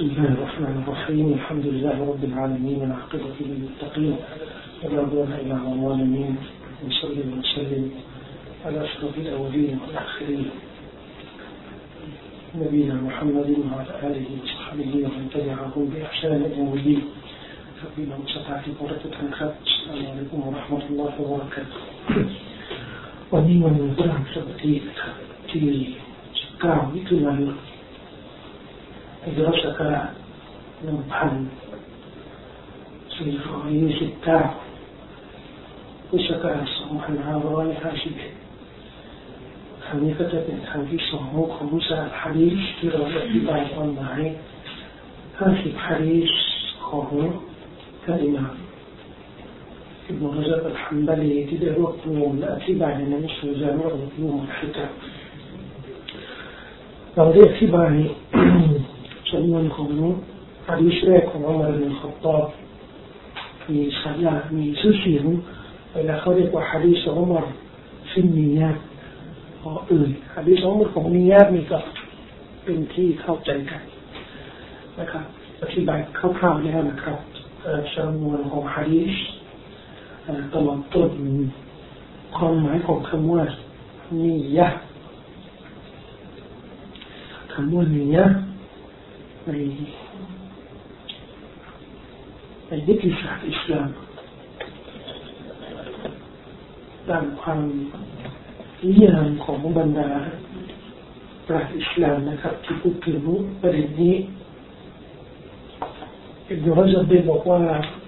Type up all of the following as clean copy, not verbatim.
بسم الله الرحمن الرحيم الحمد لله رب العالمين والعاقبة للمتقين ولا عدوان إلا على الظالمين وصلى وسلم على أشرف الأولين والآخرين نبينا محمد وعلى آله وصحبه ومن تبعهم بإحسان إلى يوم الدين فبما مستطاعت قرة الخير السلام عليكم ورحمة الله وبركاته วันนี้วันพฤหัสบดีที่9มิถุนายนฮิจเราะห์ศักราช1429พุทธศักราช2551ครั้งนี้ก็จะเป็นครั้งที่2ของสารหะดีษที่เราอธิบายความหมาย50หะดีษของท่านอิหม่ามอิบนุระญะบอัลฮัมบะลีที่ได้รวบรวมและอธิบายในหนังสือจามิอุลอูมุลฮิกะมเราได้อธิบายจำนวนของหะดีษแรกของอุมัร บิน ค็อฏฏอบมีฉายามีชื่อเสียงเวลาเขาเรียกว่าหะดีษอุมัรฟินนียาตหะดีษอุมัรของนียาตนี่ก็เป็นที่เข้าใจกันนะครับอธิบายคร่าวๆแล้วนะครับจำนวนของหะดีษตลอดต้นความหมายของคำว่านียะห์คำว่านียะห์ในวิทยาศาสตร์อิสลามตามความนิยามของบรรดาปราชญ์อิสลามนะครับที่พูดถึงประเด็นนี้อิบนุระญะบได้บอกว่า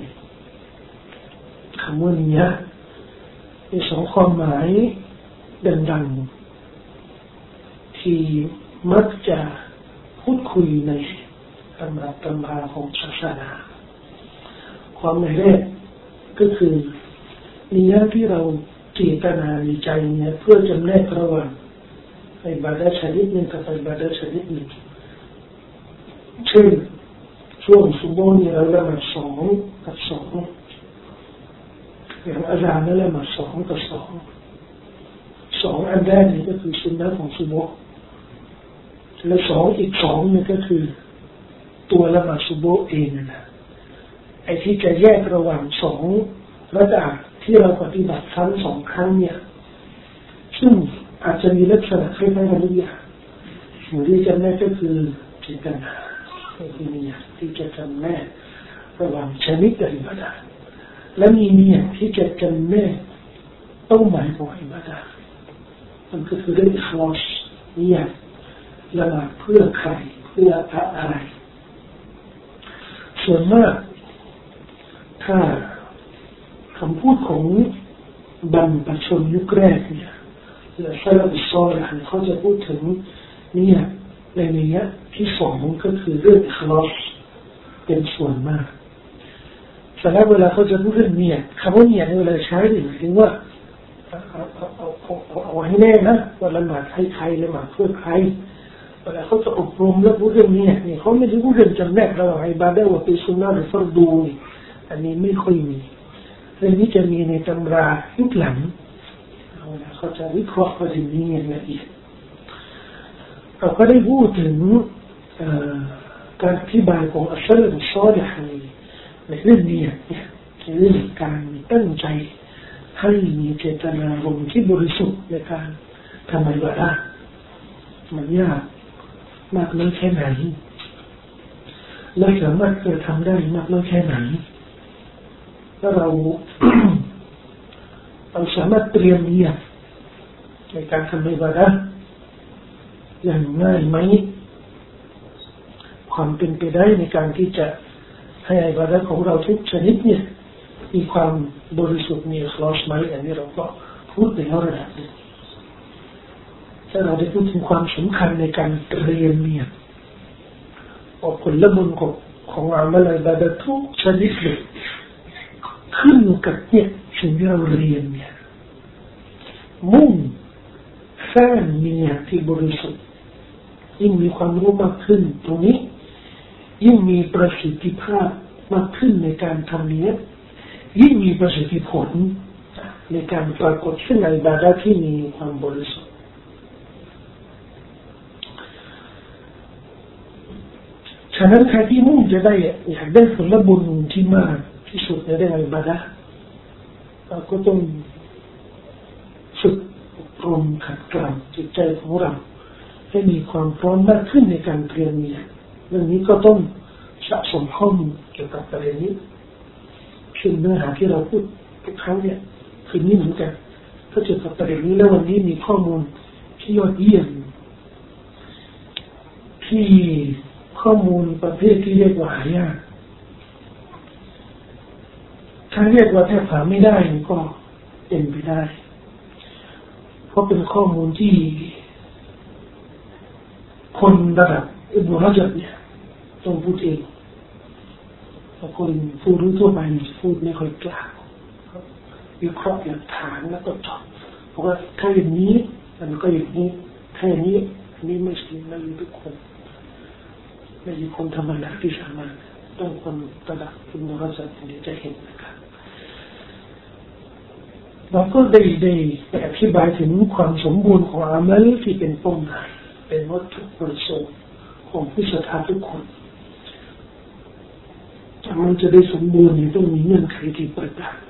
คำว่านียะห์มี2ความหมายดังๆที่มักจะพูดคุยในตำราของศาสนาความหมายแรกก็คือนียะห์ที่เราเจตนาในใจเนี่ยเพื่อจำแนกระหว่างอิบาดะห์ชนิดหนึ่งกับอิบาดะห์ชนิดหนึ่งเช่นช่วงซุบฮ์เนี่ยเราละหมาด2กับ2อย่างอาจารย์นั่นละหมาด2กับ2อันแรกนี่ก็คือสุนนะของซุบฮ์และอีก2นี่ก็คือตัวละหมาดซุบฮ์เองนะไอ้ที่จะแยกระหว่าง2ระดับที่เราปฏิบัติซ้ำ2ครั้งเนี่ยซึ่งอาจจะมีลักษณะคล้ายๆกันทุกอย่างสิ่งที่จำแนกก็คือเจตนาที่มีที่จะจำแนกระหว่างชนิดกับอิบาดะห์และมีเนี่ยที่จะจำแนกเป้าหมายของอิบาดะห์มันก็คือเรื่องอิคลาสเนี่ยละหมาดเพื่อใครเพื่ออะไรส่วนมากถ้าคำพูดของบรรพชนยุคแรกเนี่ยและซะลาฟุศศอลิห์เขาจะพูดถึงเนี่ยในนี้ที่2ก็คือเรื่องอิคลาสเป็นส่วนมากแต่แล้วเวลาเขาจะพูดเรื่องเนี่ยคำว่าเนี่ยเวลาใช้หมายถึงว่าเอาให้แน่นะว่าละหมาดให้ใครละหมาดเพื่อใครเวลาเขาจะอบรมแล้วพูดเรื่องเนี่ยเขาไม่ได้พูดเรื่องจำแนกระหว่างอิบาดะห์ว่าเป็นซุนนะห์หรือฟัรดูอันนี้ไม่ค่อยมีเรื่องนี้จะมีในตำรายุคหลังเขาจะวิเคราะห์ประเด็นนี้อย่างละเอียดเราก็ได้พูดถึงการอธิบายของอัสซะลาฟุศศอลิห์ในเรื่องนี้เรื่องการตั้งใจให้มีเจตนารมณ์ที่บริสุทธิ์ในการทำอิบาดะห์มันยากมากน้อยแค่ไหนและสามารถจะทำได้มากน้อยแค่ไหนถ้าเรา สามารถเตรียมเนียดในการทำอิบาดะห์อย่างง่ายไหมความเป็นไปได้ในการที่จะให้อิบาดะห์ของเราทุกชนิดเนี่ยมีความบริสุทธิ์มีอิคลาสไหมอันนี้เราก็พูดในระดับนึงถ้าเราได้พูดถึงความสำคัญในการเตรียมเนี่ยผลบุญของอามัลอิบาดะห์ทุกชนิดเลยขึ้นกับเนี่ยสิ่งที่เราเรียนเนี่ยมุ่งสร้างเนี่ยที่บริสุทธิ์ยิ่งมีความรู้มากขึ้นตรงนี้ยิ่งมีประสิทธิภาพมากขึ้นในการทำนี้ยิ่งมีประสิทธิผลในการปรากฏซึ่งอิบาดะห์ที่มีความบริสุทธิ์ ฉฉะนั้นใครที่มุ่งจะได้อยากได้ผลบุญที่มากที่สุดในเรื่องอิบาดะห์เราก็ต้องฝึกอบรมขัดเกลาจิตใจของเราให้มีความพร้อมมากขึ้นในการเตรียมเนี่ยเรื่องนี้ก็ต้องสะสมข้อมูลเกี่ยวกับประเด็นนี้เช่นเนื้อหาที่เราพูดทุกครั้งเนี่ยคือนี้เหมือนกันถ้าเกี่ยวกับประเด็นนี้แล้ววันนี้มีข้อมูลที่ยอดเยี่ยมที่ข้อมูลประเภทที่เรียกว่าหายากถ้าเรียกว่าแทบหาไม่ได้ก็เป็นไปได้เพราะเป็นข้อมูลที่คนระดับอิบนุรญับเนี่ยต้องพูดเองแต่คนพูดทั่วไปพูดไม่ค่อยกล้าวิเคราะห์หลักฐานแล้วก็จบเพราะว่าถ้าอย่างนี้มันก็อย่างนี้ถ้าอย่างนี้อันนี้ไม่ใช่ไม่มีทุกคนไม่มีคนธรรมดาที่สามารถต้องคนระดับอิบนุรญับถึงจะเห็นนะครับเราก็ได้อธิบายถึงความสมบูรณ์ของอามัลที่เป็นเป้าหมายเป็นวัตถุประสงค์ของผู้ศรัทธาทุกคนมันจะได้สมบูรณ์ต้องมีเงื่อนไขที่ประกาศ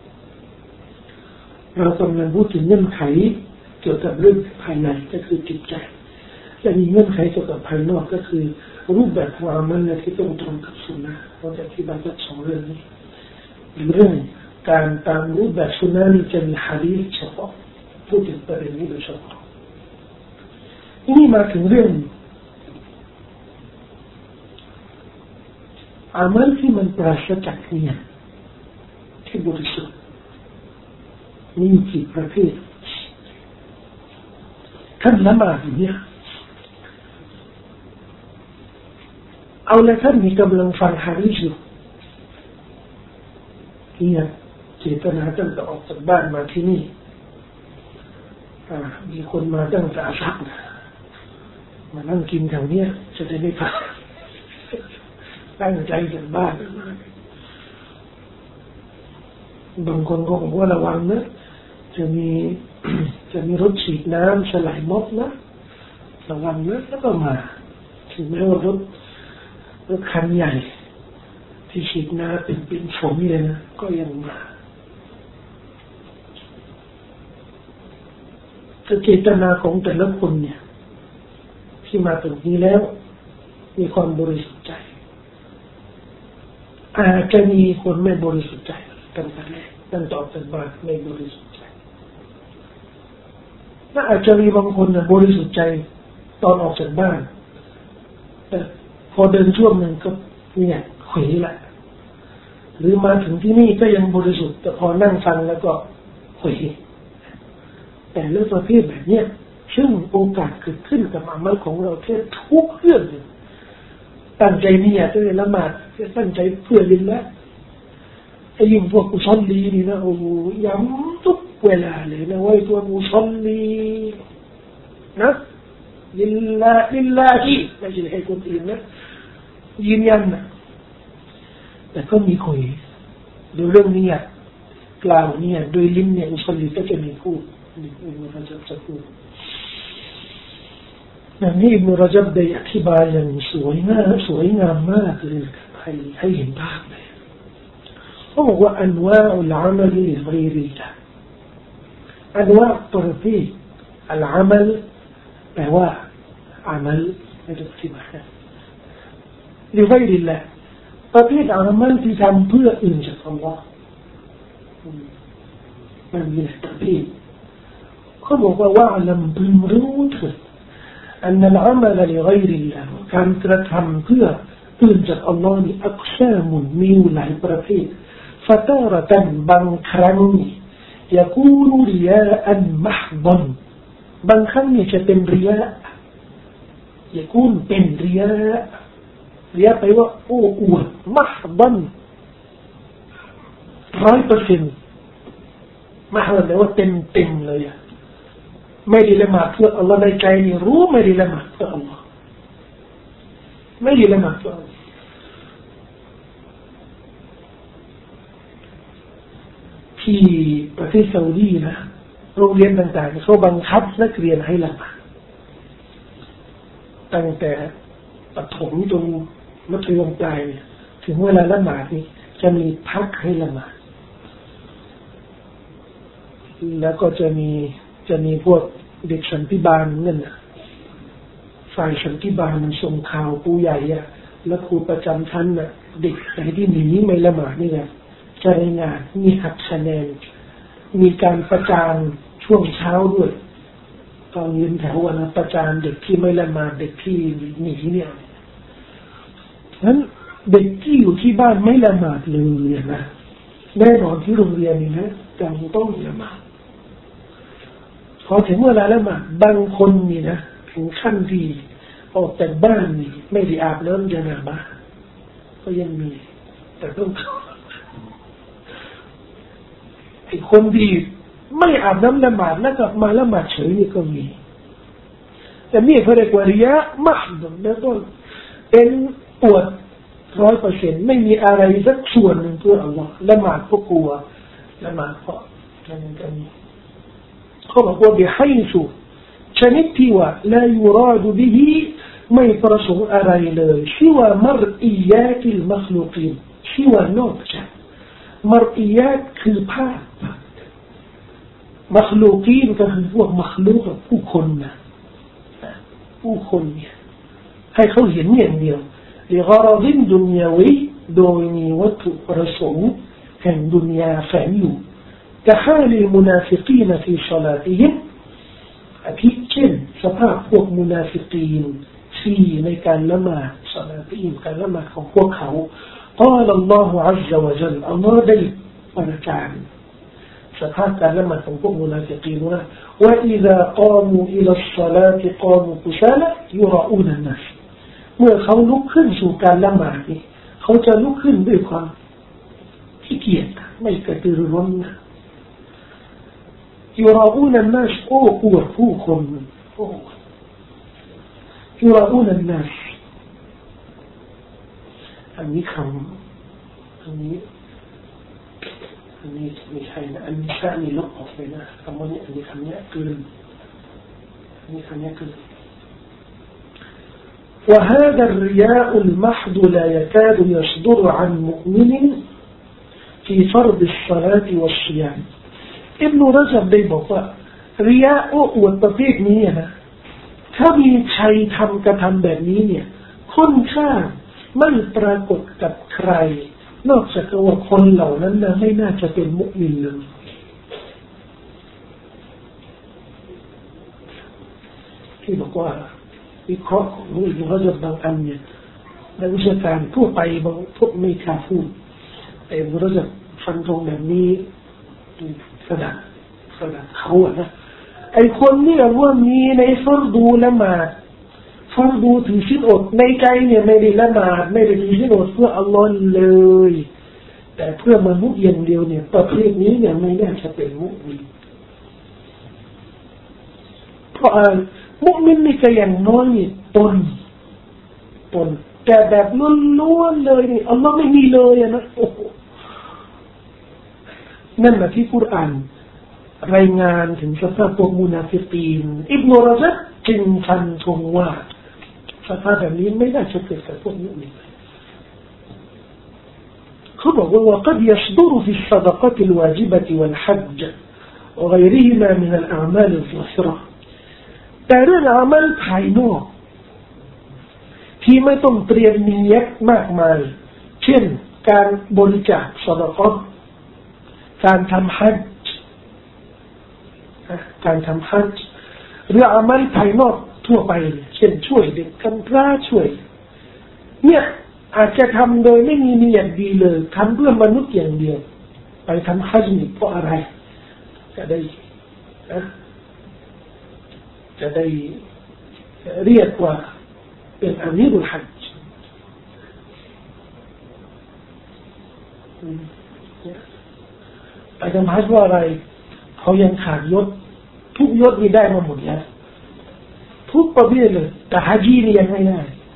เรากำลังพูดถึงเงื่อนไขเกี่ยวกับเรื่องภายในก็คือจิตใจและมีเงื่อนไขเกี่ยวกับภายนอกก็คือรูปแบบของอามัลที่ต้องตรงกับสุนนะเราจะอธิบายทั้งสองเรื่องนี้เรื่องการตามรูปแบบสุนนะนี่จะมีหะดีษเฉพาะพูดถึงประเด็นนี้โดยเฉพาะนี่มาถึงเรื่องอามัลที่มันปราศจากเนียดที่บริสุทธิ์มีกี่ประเภทท่านละหมาดเนี่ยเอาละท่านมีกำลังฟังหะดีษอยู่เนี่ยเจตนาตั้งแต่ออกจากบ้านมาที่นี่มีคนมาตั้งแต่อาซักมานั่งกินแถวเนี้ยจะได้ไม่พลาดตั้งใจจากบ้านบางคนก็บอกว่าระวังนะจะมีรถฉีดน้ำสลายมดนะระวังนะแล้วก็มาถึงแม้ว่ารถคันใหญ่ที่ฉีดน้ำเป็นฝนเลยนะก็ยังมาเจตนาของแต่ละคนเนี่ยที่มาตรงนี้แล้วมีความบริสุทธิ์ใจอาจจะมีคนไม่บริสุทธิ์ใจตั้งแต่แรกตั้งแต่ออกจากบ้านไม่บริสุทธิ์ใจและอาจจะมีบางคนบริสุทธิ์ใจตอนออกจากบ้านแต่พอเดินช่วงหนึ่งก็เนี่ยเขวละหรือมาถึงที่นี่ก็ยังบริสุทธิ์แต่พอนั่งฟังแล้วก็เขวแต่เรื่องประเภทแบบนี้ซึ่งโอกาสเกิดขึ้นกับอามัลของเราแค่ทุกเรื่องเลยตั้งใจเนี่ยจะละหมาดจะตั้งใจเพื่อลิลละไอ้ยิ่งพวกอุศลีนี่นะโอ้ย้ำทุกเวลาเลยนะว่าตัวอุศลีนะลิลลาฮิไม่ใช่ให้คนอื่นนะยืนยันนะแต่ก็มีคุยดูเรื่องนี้กล่าวเนี่ยโดยลิ้นเนี่ยอุศลีก็จะมีพูดอิบนุรญับจะพูดอย่างนี้อิบนุรญับได้อธิบายอย่างสวยงามมากเลยให้เห็นภาพเลยเขาบอกว่าอันว่าอัลอามัลลิฆอยริลลาห์อันว่าประเภทอัลอามัลแปลว่าอามัลไม่ต้องอธิบายลิฆอยริลลาห์ประเภทอามัลที่ทำเพื่ออื่นจากอัลลอฮ์มันมีหลายประเภทเขาบอกว่าอัลพึงรู้เถิดอันนั้นอามัลลิฆอยริลลาห์การกระทำเพื่ออื่นจากอัลลอฮ์นี่อักษามุนมีหลายประเภทفتارة บางครั้ง يكون رياء محضا บางครั้งเนี่ยจะเป็นริยะ يكون เป็นริยะแปลว่าโอ้อวด محضا 100%محضا แปลว่าเต็มเลยไม่ได้ละหมาดเพื่ออัลลอฮ์ในใจนี่รู้ไม่ได้ละหมาดเพื่ออัลลอฮ์ไม่ได้ละหมาดเพื่ออัลลอฮ์ที่ประเทศซาอุดีนะโรงเรียนต่างๆเขาบังคับนักเรียนให้ละหมาดตั้งแต่ประถมจนมัธยมปลายเนี่ยถึงเวลาละหมาดนี่จะมีพักให้ละหมาดแล้วก็จะมีพวกเด็กสันติบาลนั่นน่ะฝ่ายสันติบาลมันส่งข่าวครูใหญ่อะแล้วครูประจำชั้นน่ะเด็กไหนที่หนีไม่ละหมาดนี่แหละจะรายงานมีหักคะแนนมีการประจานช่วงเช้าด้วยตอนยืนแถววันประจานเด็กที่ไม่ละหมาดเด็กที่หนีเนี่ยนั้นเด็กที่อยู่ที่บ้านไม่ละหมาดเลยนะแน่นอนที่โรงเรียนนี่นะจำต้องละหมาดพอถึงเวลาละหมาดบางคนนี่นะถึงขั้นที่ออกจากบ้านนี่ไม่ได้อาบน้ำญะนาบะห์ก็ยังมีแต่ต้องไอ้คนที่ไม่อาบน้ำละหมาดแล้วกลับมาละหมาดเฉยนี่ก็มีแต่นี่เขาเรียกว่าริยะมะฮ์แล้วก็เป็นปวด100%ไม่มีอะไรสักส่วนหนึ่งเพื่ออัลลอฮ์ละหมาดเพราะกลัวละหมาดเพราะนั่นก็มีเขาบอกว่าบิฮัยซุชนิดที่ว่าลายุราดุบิฮิไม่ประสงค์อะไรเลยชิวามรอียาติลมัคลูกีนชิวานอกจากมรอียาตคือภาพมัคลูกีนก็คือพวกมัคลูกผู้คนนะผู้คนเนี่ยให้เขาเห็นอย่างเดียวلغرض دنيوي โดยมีวัตถุประสงค์แห่งดุนยาแฝงอยู่كحال المنافقين في صلاتهم อาทิเช่นสภาพพวกมุนาฟิกีนที่ในการละหมาดศอลาตีนการละหมาดของพวกเขา قال الله عز وجل อัลลอฮ์ได้ประทานสภาพการละหมาดของพวกมุนาฟิกีนว่า وإذا قاموا إلى الصلاة قاموا كسالى يراؤون الناس เมื่อเขาลุกขึ้นสู่การละหมาดนี่เขาจะลุกขึ้นด้วยความขี้เกียจไม่กระตือรือร้นนะيراؤون الناس โอ้อวดผู้คนيراؤون الناس อันนี้คำอันนี้ไม่ใช่นะอันนี้แค่มีลบออกไปนะคำนี้อันนี้คำนี้เกินอันนี้คำนี้เกินوهذا الرياء المحض لا يكاد يصدر عن مؤمن في فرض الصلاة والصيام ابن رجب ได้บอกว่าริยะอวดประเภทนี้นะถ้ามีใครทำกระทำแบบนี้เนี่ยค่อนข้างไม่ปรากฏกับใครนอกจากว่าคนเหล่านั้นนะไม่น่าจะเป็นมุมินเลยที่บอกว่าวิเคราะห์ของอิบนุรจบบางอันเนี่ยในวิชาการทั่วไปบางพวกไม่กล้าพูดแต่อิบนุรจบฟันธงแบบนี้ขนาดเขาอะนะไอคนเนี่ยว่ามีในฟัรดูละหมาดฟัรดูถือศีลอดในใจเนี่ยไม่ได้ละหมาดไม่ได้ถือศีลอดเพื่ออัลลอฮ์เลยแต่เพื่อมนุษย์อย่างเดียวเนี่ยประเภทนี้เนี่ยไม่น่าจะเป็นมุมินเพราะมุมินนี่ก็อย่างน้อยนี่ตนแต่แบบล้วนๆเลยนี่อัลลอฮ์ไม่มีเลยนะโอ้โหนั่นแหละที่กุรอานรายงานถึงสภาพพวกมุนาฟิกีนอิบนุรจัดจึงฟันธงว่าสภาพแบบนี้ไม่น่าจะเกิดกับพวกมุมินเขาบอกว่า وقد يصدر في الصدقات الواجبة والحج وغيرهما من الأعمال الظاهرة แต่เรื่องอามัลภายนอกที่ไม่ต้องเตรียมเนียดมากมายเช่นการบริจาคซอดาเกาะห์การทำฮัจญ์หรืออามัลภายนอกทั่วไปเช่นช่วยเด็กกำพร้าช่วยเนี่ยอาจจะทำโดยไม่มีเนียดดีเลยทำเพื่อมนุษย์อย่างเดียวไปทำฮัจญ์เพราะอะไรจะได้เรียกว่าเป็นอามีรุลฮัจญ์ไปทำฮัจญ์ว่าอะไรเขายังขาดยศทุกยศนี่ได้มาหมดแล้วทุกประเภทเลยแต่ฮัจญีนี่ยังไม่ได้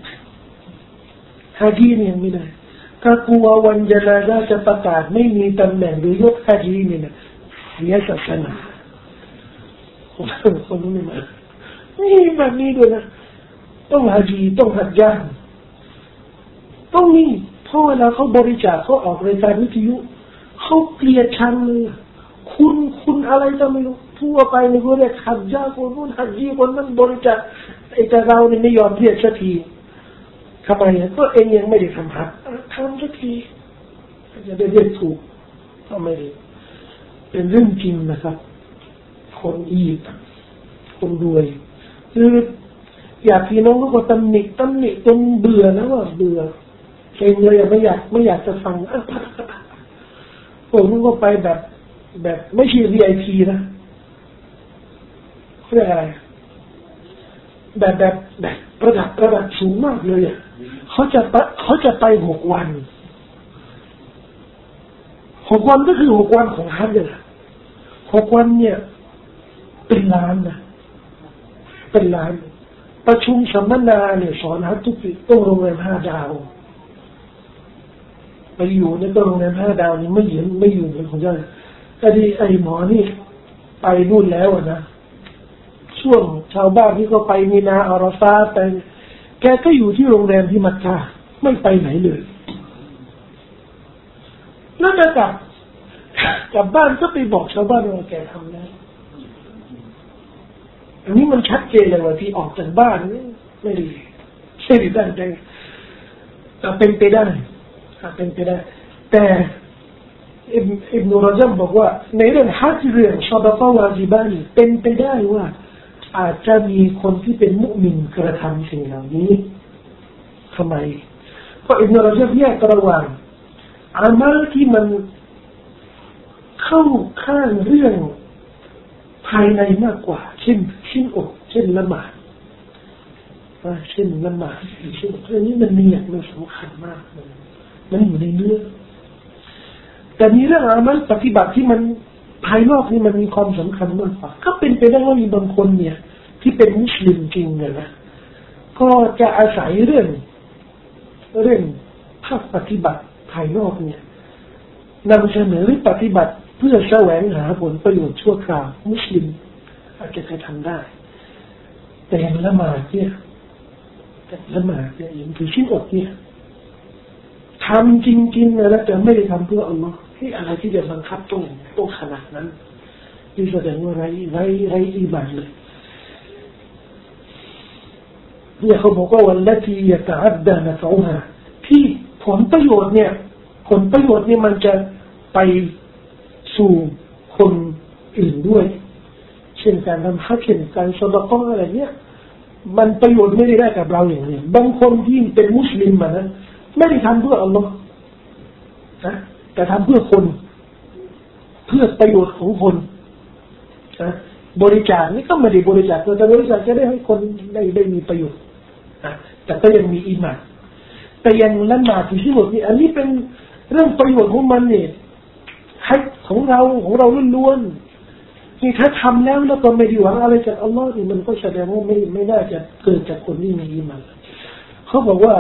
ฮัจญีนี่ยังไม่ได้ถ้ากลัววันญะนาซะห์จะประกาศไม่มีตำแหน่งหรือยศฮัจญีนี่นะเสียศาสนาคนนี้มานี่แบบนี้ด้วยนะต้องฮัจญีต้องฮัจญะห์ต้องมีเพราะเวลาเขาบริจาคเขาออกรายการวิทยุเขาเกลียดชังเลยคุณอะไรก็ไม่รู้ทั่วไปในคนเรียกหักยาคนนู้นหักยีคนนั้นบริจาคไอ้แต่เราเนี่ยไม่ยอมเรียกสักทีทำไมก็เองยังไม่ได้ทำหักทำสักทีจะได้เรียกถูกทำไมเป็นเรื่องจริงนะครับคนอียิปต์คนรวยคืออยากพี่น้องก็ตำหนิจนเบื่อแล้วว่าเบื่อเองเลยไม่อยากจะฟังผมก็ไปแบบไม่ใช่ VIP นะเรียกอะไรแบบระดับสูงมากเลยอ่ะเขาจะไป6 วันก็คือ6 วันของฮัจญ์เลย6 วันเนี่ยเป็นล้านนะเป็นล้านประชุมสัมมนาเนี่ยสอนฮัจญ์ทุกปีต้องโรงแรม5 ดาวไปอยู่ในโรงแรม5 ดาวนี่ไม่อยู่เหมือนของเจ้าไอ้หมอนี่ไปนู่นแล้วนะช่วงชาวบ้านที่เขาไปมีนาอาราฟาแต่แกก็อยู่ที่โรงแรมที่มักกะไม่ไปไหนเลยแล้วจะกลับบ้านก็ไปบอกชาวบ้านว่าแกทำแล้วอันนี้มันชัดเจนเลยว่าที่ออกจากบ้านนี่ไม่ได้ตั้งใจเป็นไปได้แต่อิบนุรญัมบอกว่าในเรื่องฮัจญ์เรื่องซอดะกะฮ์วาญิบะห์เป็นไปได้ว่าอาจจะมีคนที่เป็นมุมินกระทำสิ่งเหล่านี้ทำไมเพราะอิบนุรญัมแยกระหว่างอามัลที่มันเข้าข้างเรื่องภายในมากกว่าเช่นอกเช่นละหมาดเช่นละหมาดเช่นเรื่องนี้มันมีอย่างสำคัญมากมันอยู่ในเนื้อแต่มีเรื่องอามัลปฏิบัติที่มันภายนอกนี่มันมีความสำคัญมากกว่าก็เป็นไปได้ว่ามีบางคนเนี่ยที่เป็นมุสลิมจริงเนี่ยนะก็จะอาศัยเรื่องภาคปฏิบัติภายนอกเนี่ยนำเสนอปฏิบัติเพื่อแสวงหาผลประโยชน์ชั่วคราวมุสลิมอาจจะทำได้แต่ยังละหมาดเนี่ยยังถือชิ้นอกเนี่ยทำจริงๆนะแต่ไม่ได้ทำเพื่ออัลลอฮ์ที่อะไรที่จะบังคับต้องขนาดนั้นนี่แสดงว่าไร้อีหม่านเลยเนี่ยเขาบอกว่าวันละที่ยะตะอัดดะนะฟะอูฮาที่ผลประโยชน์เนี่ยมันจะไปสู่คนอื่นด้วยเช่นการทำฮัจญ์เช่นการซอดะกะฮ์อะไรเนี่ยมันประโยชน์ไม่ได้กับเราอย่างนี้บางคนที่เป็นมุสลิมนะไม่ได้ทำเพื่ออัลลอฮ์นะแต่ทำเพื่อคนเพื่อประโยชน์ของคนนะบริจาคนี่ก็ไม่ได้บริจาคแต่บริจาคจะได้ให้คนได้มีประโยชน์นะแต่ก็ยังมีอีหม่านแต่ยังละหมาดที่หมดนี่อันนี้เป็นเรื่องประโยชน์ของมันเนี่ยให้ของเราล้วนๆนี่ถ้าทำแล้วก็ไม่ได้หวังอะไรจากอัลลอฮ์นี่มันก็แสดงว่าไม่น่าจะเกิดจากคนที่มีอีหม่านเขาบอกว่า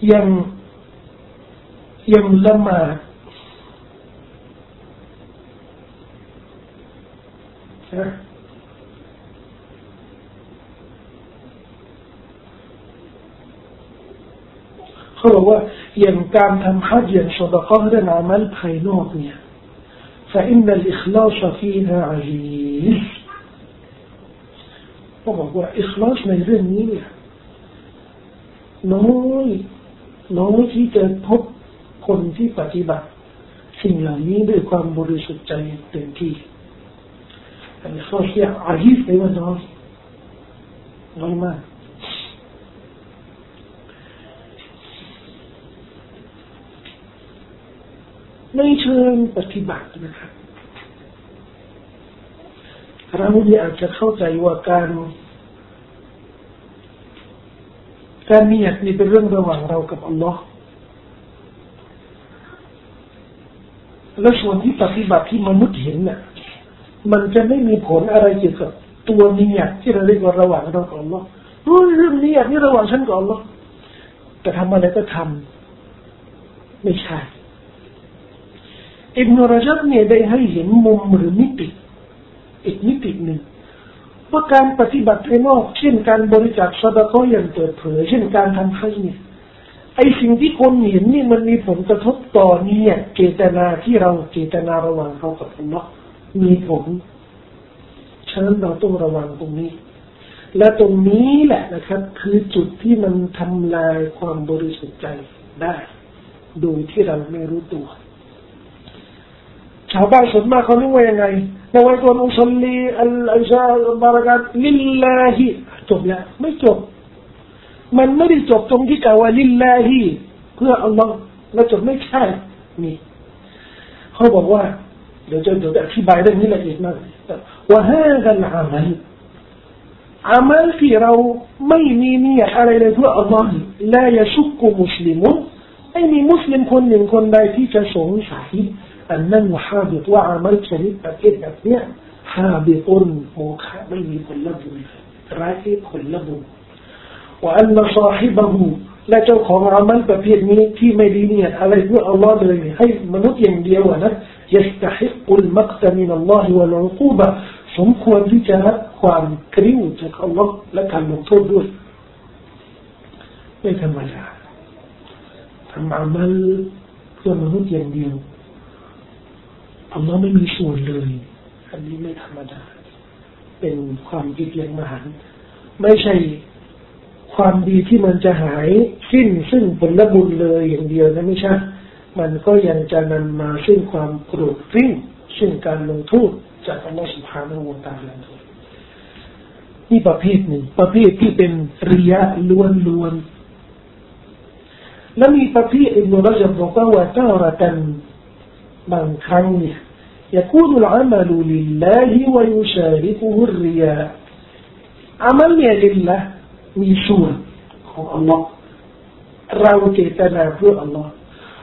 ยังละหมาดเขาบอกว่าอย่างการทำฮัจญ์อย่างซอดะกะฮ์เรื่องอามัลภายนอกเนี่ย فإن الإخلاص فيها عزيز เขาบอกว่าอิคลาสในเรื่องนี้เนี่ยน้อยที่จะพบคนที่ปฏิบัติสิ่งเหล่านี้ด้วยความบริสุทธิ์ใจเต็มที่อันนี้เขาเรียกอาซีซเลยว่าน้อยมากในเชิงปฏิบัตินะครับเราเนี่ยอาจจะเข้าใจว่าการนิยตนี่เป็นเรื่องระหว่างเรากับอัลลอฮ์และส่วนที่ปฏิบัติที่มนุษย์เห็นน่ะมันจะไม่มีผลอะไรเกี่ยวกับตัวนิยตที่เราเรียกว่าระหว่างเรากับอัลลอฮ์เรื่องนิยตนี่ระหว่างฉันกับอัลลอฮ์แต่ทำอะไรก็ทำไม่ใช่อิบนุรญับเนี่ยได้ให้เห็นมุมหรือมิติอีกมิติหนึ่งว่าการปฏิบัติภายนอกเช่นการบริจาคซอดะกะฮ์อย่างเปิดเผยเช่นการทำฮัจญ์เนี่ยไอ้สิ่งที่คนเห็นนี่มันมีผลกระทบต่อเนี่ยเจตนาที่เราเจตนาระหว่างเรากับอัลลอฮ์มีผลฉะนั้นเราต้องระวังตรงนี้และตรงนี้แหละนะครับคือจุดที่มันทำลายความบริสุทธิ์ใจได้โดยที่เราไม่รู้ตัวชาวบ้านส่วนมากเขานึกว่ายังไงในวันก่อนอุศลีอัลอิชาบารักัตลิลลาฮิจบแล้วไม่จบมันไม่ได้จบตรงที่กล่าวว่าลิลลาฮิเพื่ออัลลอฮ์แล้วจบไม่ใช่นี่เขาบอกว่าเดี๋ยวจะอธิบายเรื่องนี้ละเอียดมากว่าฮาซาลอามัลอามัลที่เราไม่มีเนียดอะไรเลยเพื่ออัลลอฮ์ลายชุกกุมุสลิมุนไม่มีมุสลิมคนหนึ่งคนใดที่จะสงสัยอันนั้นว่าฮาบิตว่าอามัลชนิดประเภทแบบเนี้ยฮาบิตุนโมฆะไม่มีผลลัพธ์ไร้ผลลัพธ์ว่าอันนั้นซาฮิบะฮูและเจ้าของอามัลประเภทนี้ที่ไม่ดีเนี่ยอะไรเพื่ออัลลอฮ์เลยให้มนุษย์อย่างเดียวนะيستحق المقت من الله والعقوبة สมควรที่จะรับความกริ้วจากอัลลอฮ์และการลงโทษด้วยไม่ธรรมดาทำอามัลเพื่อมนุษย์อย่างเดียวอัลลอฮ์ไม่มีส่วนเลยอันนี้ไม่ธรรมดาเป็นความผิดอย่างมหันต์ไม่ใช่ความดีที่มันจะหายสิ้นซึ่งผลบุญเลยอย่างเดียวนะไม่ใช่มันก็ยังจะนำมาซึ่งความโกรธกริ้วซึ่งการลงโทษจากอัลลอฮฺ سبحانه และ تعالى นี่ประเภทหนึ่งประเภทที่เป็นริยะล้วนๆและมีประเภทอิบนุรจบบอกว่าตาระกันบางครั้งเนี่ย يكون العمل لله ويشاركه الرياء อามัลเนี่ยลิลละมีส่วนของอัลลอฮ์เราเจตนาเพื่ออัลลอฮ์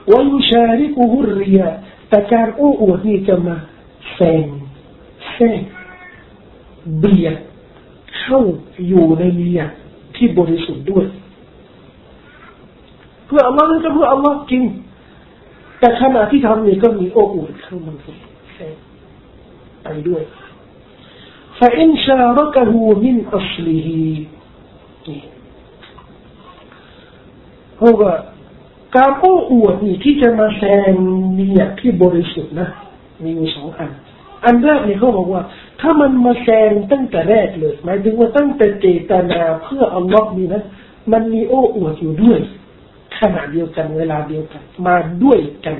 ويشاركه الرياء แต่การโอ้อวดนี่จะมาแซงเบียดเข้าอยู่ในเนียที่บริสุทธิ์ด้วยเพื่ออัลลอฮ์นั่นก็เพื่ออัลลอฮ์จริงแต่ขณะที่ทำนี่ก็มีโอ้อวดเข้ามันแซงไปด้วย فإن شاركه من أصله เพราะว่าการโอ้อวดนี่ที่จะมาแซงเนี่ยที่บริสุทธิ์นะมีอยู่สองอันแรกเนี่ยเขาบอกว่าถ้ามันมาแซงตั้งแต่แรกเลยหมายถึงว่าตั้งแต่เจตนาเพื่ออัลลอฮ์นี่นะมันมีโอ้อวดอยู่ด้วยขณะเดียวกันเวลาเดียวกันมาด้วยกัน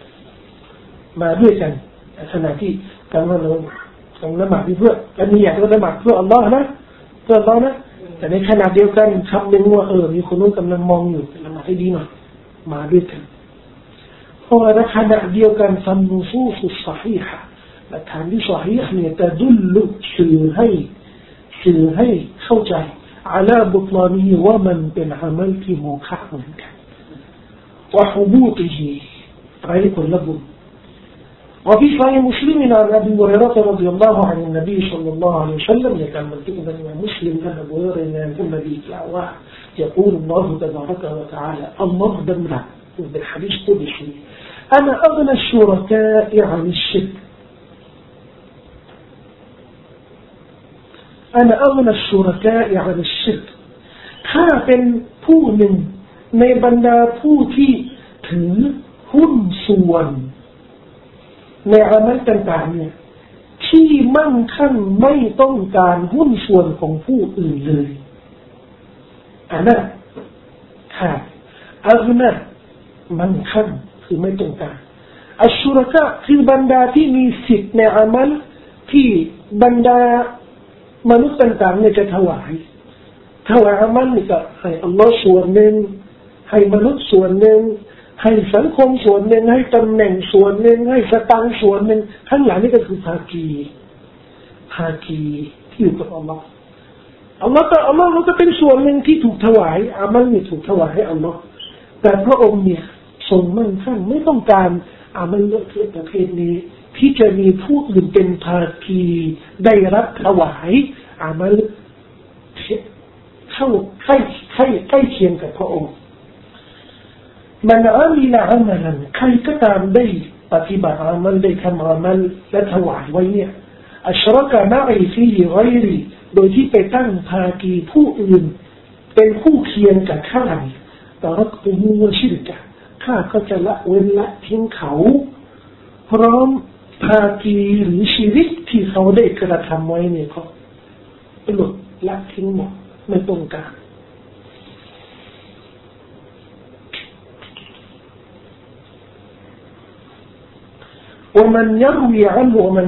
ขณะที่การว่าเราต้องละหมาดเพื่ออันนี้อยากละหมาดเพื่ออัลลอฮ์นะเพื่ออัลลอฮ์นะแต่ในขณะเดียวกันคำหนึ่งว่ามีคนนู้นกำลังมองอยู่ละหมาดให้ดีหน่อยมาด้วยกันเพราะว่าในขณะเดียวกันฟันนูซูสุสซะฮีฮะหลักฐานที่ซอฮีฮ์เนี่ยจะดุลลุสื่อให้เข้าใจอาลาบุตลานีว่ามันเป็นอามัลที่โมฆะเหมือนกันว่าฮุบูติฮีไร้ผลบุญوفي صحيح مسلم عن أبي هريرة رضي الله عن النبي صلى الله عليه وسلم يكمل كلمة مسلم عن أبي هريرة النبي يقول الله تبارك وتعالى الله دمنا بالحديث قدسي أنا أغنى الشركاء عن الشرك أنا أغنى الشركاء عن الشرك ถ้าเป็นผู้หนึ่งในบรรดาผู้ที่ถือหุ้นส่วนในอามัลต่างๆเนี่ยที่มั่งคั่งไม่ต้องการหุ้นส่วนของผู้อื่นเลยอันนั้นค่ะอัลนะมั่งคั่งคือไม่ต้องการอัชชุรกะคือบรรดาที่มีสิทธิ์ในอามัลที่บรรดามนุษย์ต่างๆเนี่ยจะถวายอามัลนี่ก็ให้อัลลอฮ์ส่วนหนึ่งให้มนุษย์ส่วนหนึ่งให้สังคมส่วนหนึ่งให้ตำแหน่งส่วนหนึ่งให้สตางค์ส่วนหนึ่งข้างหลังนี่ก็คือภาคีที่อยู่กับอัลลอฮ์เราก็เป็นส่วนหนึ่งที่ถูกถวายอามัลนี่ถูกถวายให้อัลลอฮ์แต่พระองค์เนี่ยทรงมั่งคั่งไม่ต้องการอามัลเลอะเทอะประเภทนี้ที่จะมีผู้อื่นเป็นภาคีได้รับถวายอามัลเข้าใกล้เคียงกับพระองค์มันอามิลอามัลันใครก็ตามได้ปฏิบัติอามัลได้ทำอามัลและถวายไว้เนี่ยอัชรกะมะอีฟีฮิฆอยรีโดยที่ไปตั้งภาคีผู้อื่นเป็นคู่เคียงกับข้าตรักตุฮูวะชิรกะข้าก็จะละเว้นละทิ้งเขาพร้อมภากีหรือชีวิตที่เขาได้กระทำไว้เนี่ยเขาหลุดละทิ้งหมดไม่ต้องการومن يروي عنه ومن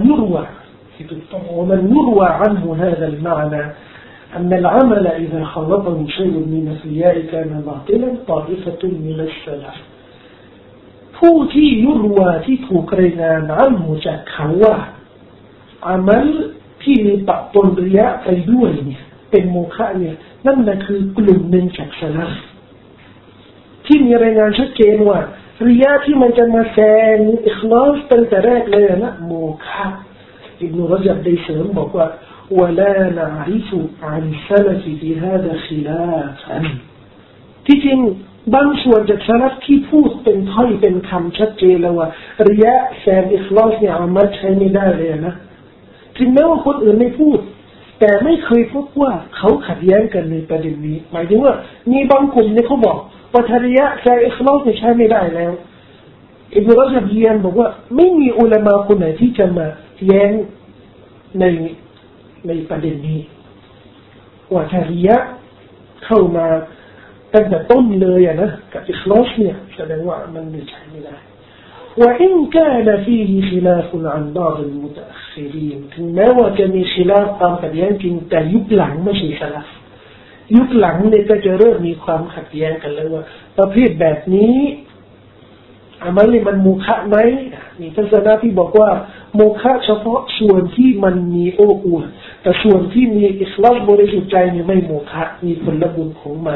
يروى عنه هذا المعنى أن العمل إذا خلطه شيء من الرياء كان باطلا طائفة من السلف ผู้ที่ยุรวาที่ถูกรายงานอันหูจากเขาว่าอามัลที่มีปะปนริยะไปด้วยเนี่ยเป็นโมฆะเนี่ยนั่นแหละคือกลุ่มหนึ่งจากสลัฟที่มีรายงานชัดเจนว่าริยะที่มันจะมาแซงอิคลาสตั้งแต่แรกเลยนะโมฆะอิบนุรญับได้เสริมบอกว่า ولا نعرف عن سلف في هذا خلافا ที่จริงบางส่วนจากสลัฟที่พูดเป็นถ้อยเป็นคำชัดเจนแล้วว่าริยะแซงอิคลาสเนี่ยอามัลใช้ไม่ได้เลยนะถึงแม้ว่าคนอื่นไม่พูดแต่ไม่เคยพบว่าเขาขัดแย้งกันในประเด็นนี้หมายถึงว่ามีบางกลุ่มเนี่ยเขาบอกว่าริยะแซงอิคลาสเนี่ยใช้ไม่ได้แล้วอิบนุรญับยืนบอกว่าไม่มีอุลามะคนไหนที่จะมาแย้งในประเด็นนี้ว่าริยะเข้ามาตั้งแต่ต้นเลยนะกับอิคลาสเนี่ยแสดงว่ามันไม่ใช่ไม่ได้وإن كان فيه خلاف عن بعض المتأخرين ถึงแม้ว่าจะมีkhiลาฟตามขัดแย้งจริงแต่ยุคหลังไม่ใช่สลัฟยุคหลังเนี่ยก็จะเริ่มมีความขัดแย้งกันแล้วว่าประเภทแบบนี้อามัลนี่มันโมฆะไหมมีทัศนะที่บอกว่าโมฆะเฉพาะส่วนที่มันมีโอ้อวดแต่ส่วนที่มีอิคลาสบริสุทธิ์ใจเนี่ยไม่โมฆะมีผลบุญของมัน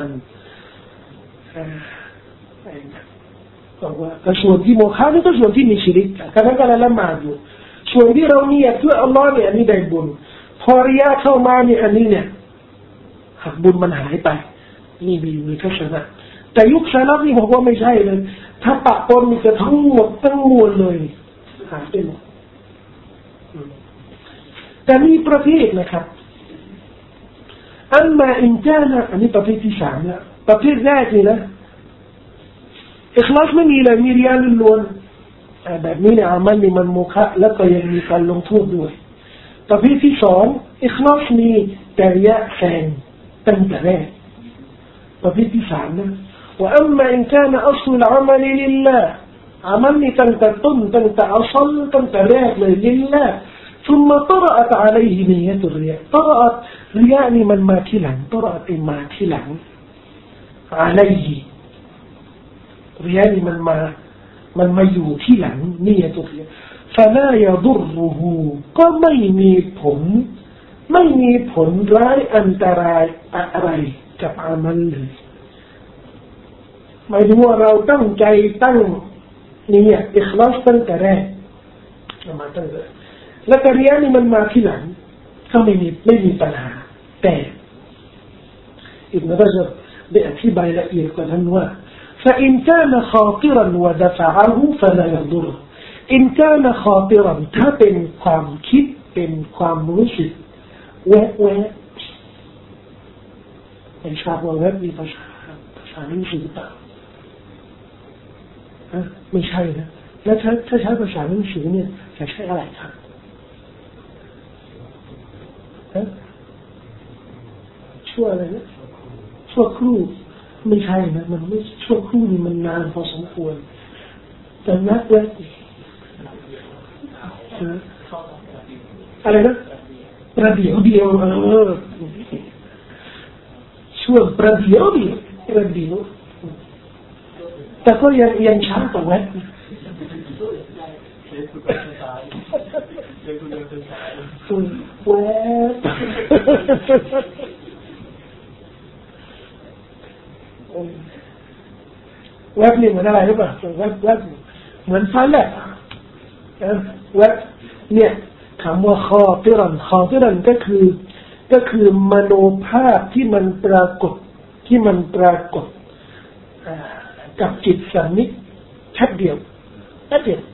บอกว่าแต่ส่วนที่โมฆะนี่ก็ส่วนที่มีชิริกการนั้นก็ละหมาดอยู่ส่วนที่เราเนี่ยเพื่ออัลลอฮ์เนี่ยอันนี้ได้บุญพอริยะเข้ามาเนี่ยอันนี้เนี่ยหักบุญมันหายไปนี่มีทัศนะแต่ยุคสลัฟนี่บอกว่าไม่ใช่เลยถ้าปะปนมันจะทั้งหมดทั้งมวลเลยหายไปหมดแต่มีประเภทนะครับอันมาอินจานะอันนี้ประเภทที่3แล้วประเภทแรกนี่นะอิคลาสไม่มีเลยมีริยะล้วนแบบนี้เนี่ยอามัลนี่มันโมฆะแล้วก็ยังมีการลงโทษด้วยประเภทที่2อิคลาสมีแต่ริยะแซงตั้งแต่แรกประเภทที่3นะوأما إن كان أصل العمل لله عملني تنتطن تنتأصل تنتراك لله ثم طرأت عليه نية الرياء طرأت رياء من ما تلعن طرأت ما تلعن عليه رياء من ما يتلعن نية الرياء فلا يضره كما يميبهم ما يميبهم رأي أنتراي أرأي كعملเลยหมายถึงว่าเราตั้งใจตั้งเนี่ยอิคลาสตั้งแต่แรกมาตั้งแต่แล้วริยะนี่มันมาทีหลังก็ไม่มีปัญหาแต่อิบนุรญับได้อธิบายละเอียดกว่านั้นว่า فإن كان خاطرا ودفعه فلا يضر إن كان خاطرا ถ้าเป็นความคิดเป็นความรู้สึกแวะไม่ทราบว่าแวะมีภาษาหนังสือเปล่าไม่ใช่นะแล้วถ้าใช้ภาษาหนังสือเนี่ยจะใช้อะไรครับชั่วอะไรนะชั่วครู่ไม่ใช่นะมันไม่ชั่วครู่นี่มันนานพอสมควรแต่นักแวะอะไรนะประเดี๋ยวเดียวช่วงประเดี๋ยวเดียวแต่ก็ยังช้ากว่าแวะแวบนี่เหมือนอะไรหรือเปล่าแวบเหมือนฟันแหละแวบเนี่ยคำว่าคอติรันก็คือมโนภาพที่มันปรากฏกับจิตสำนึกแค่เดียวแวบเดียว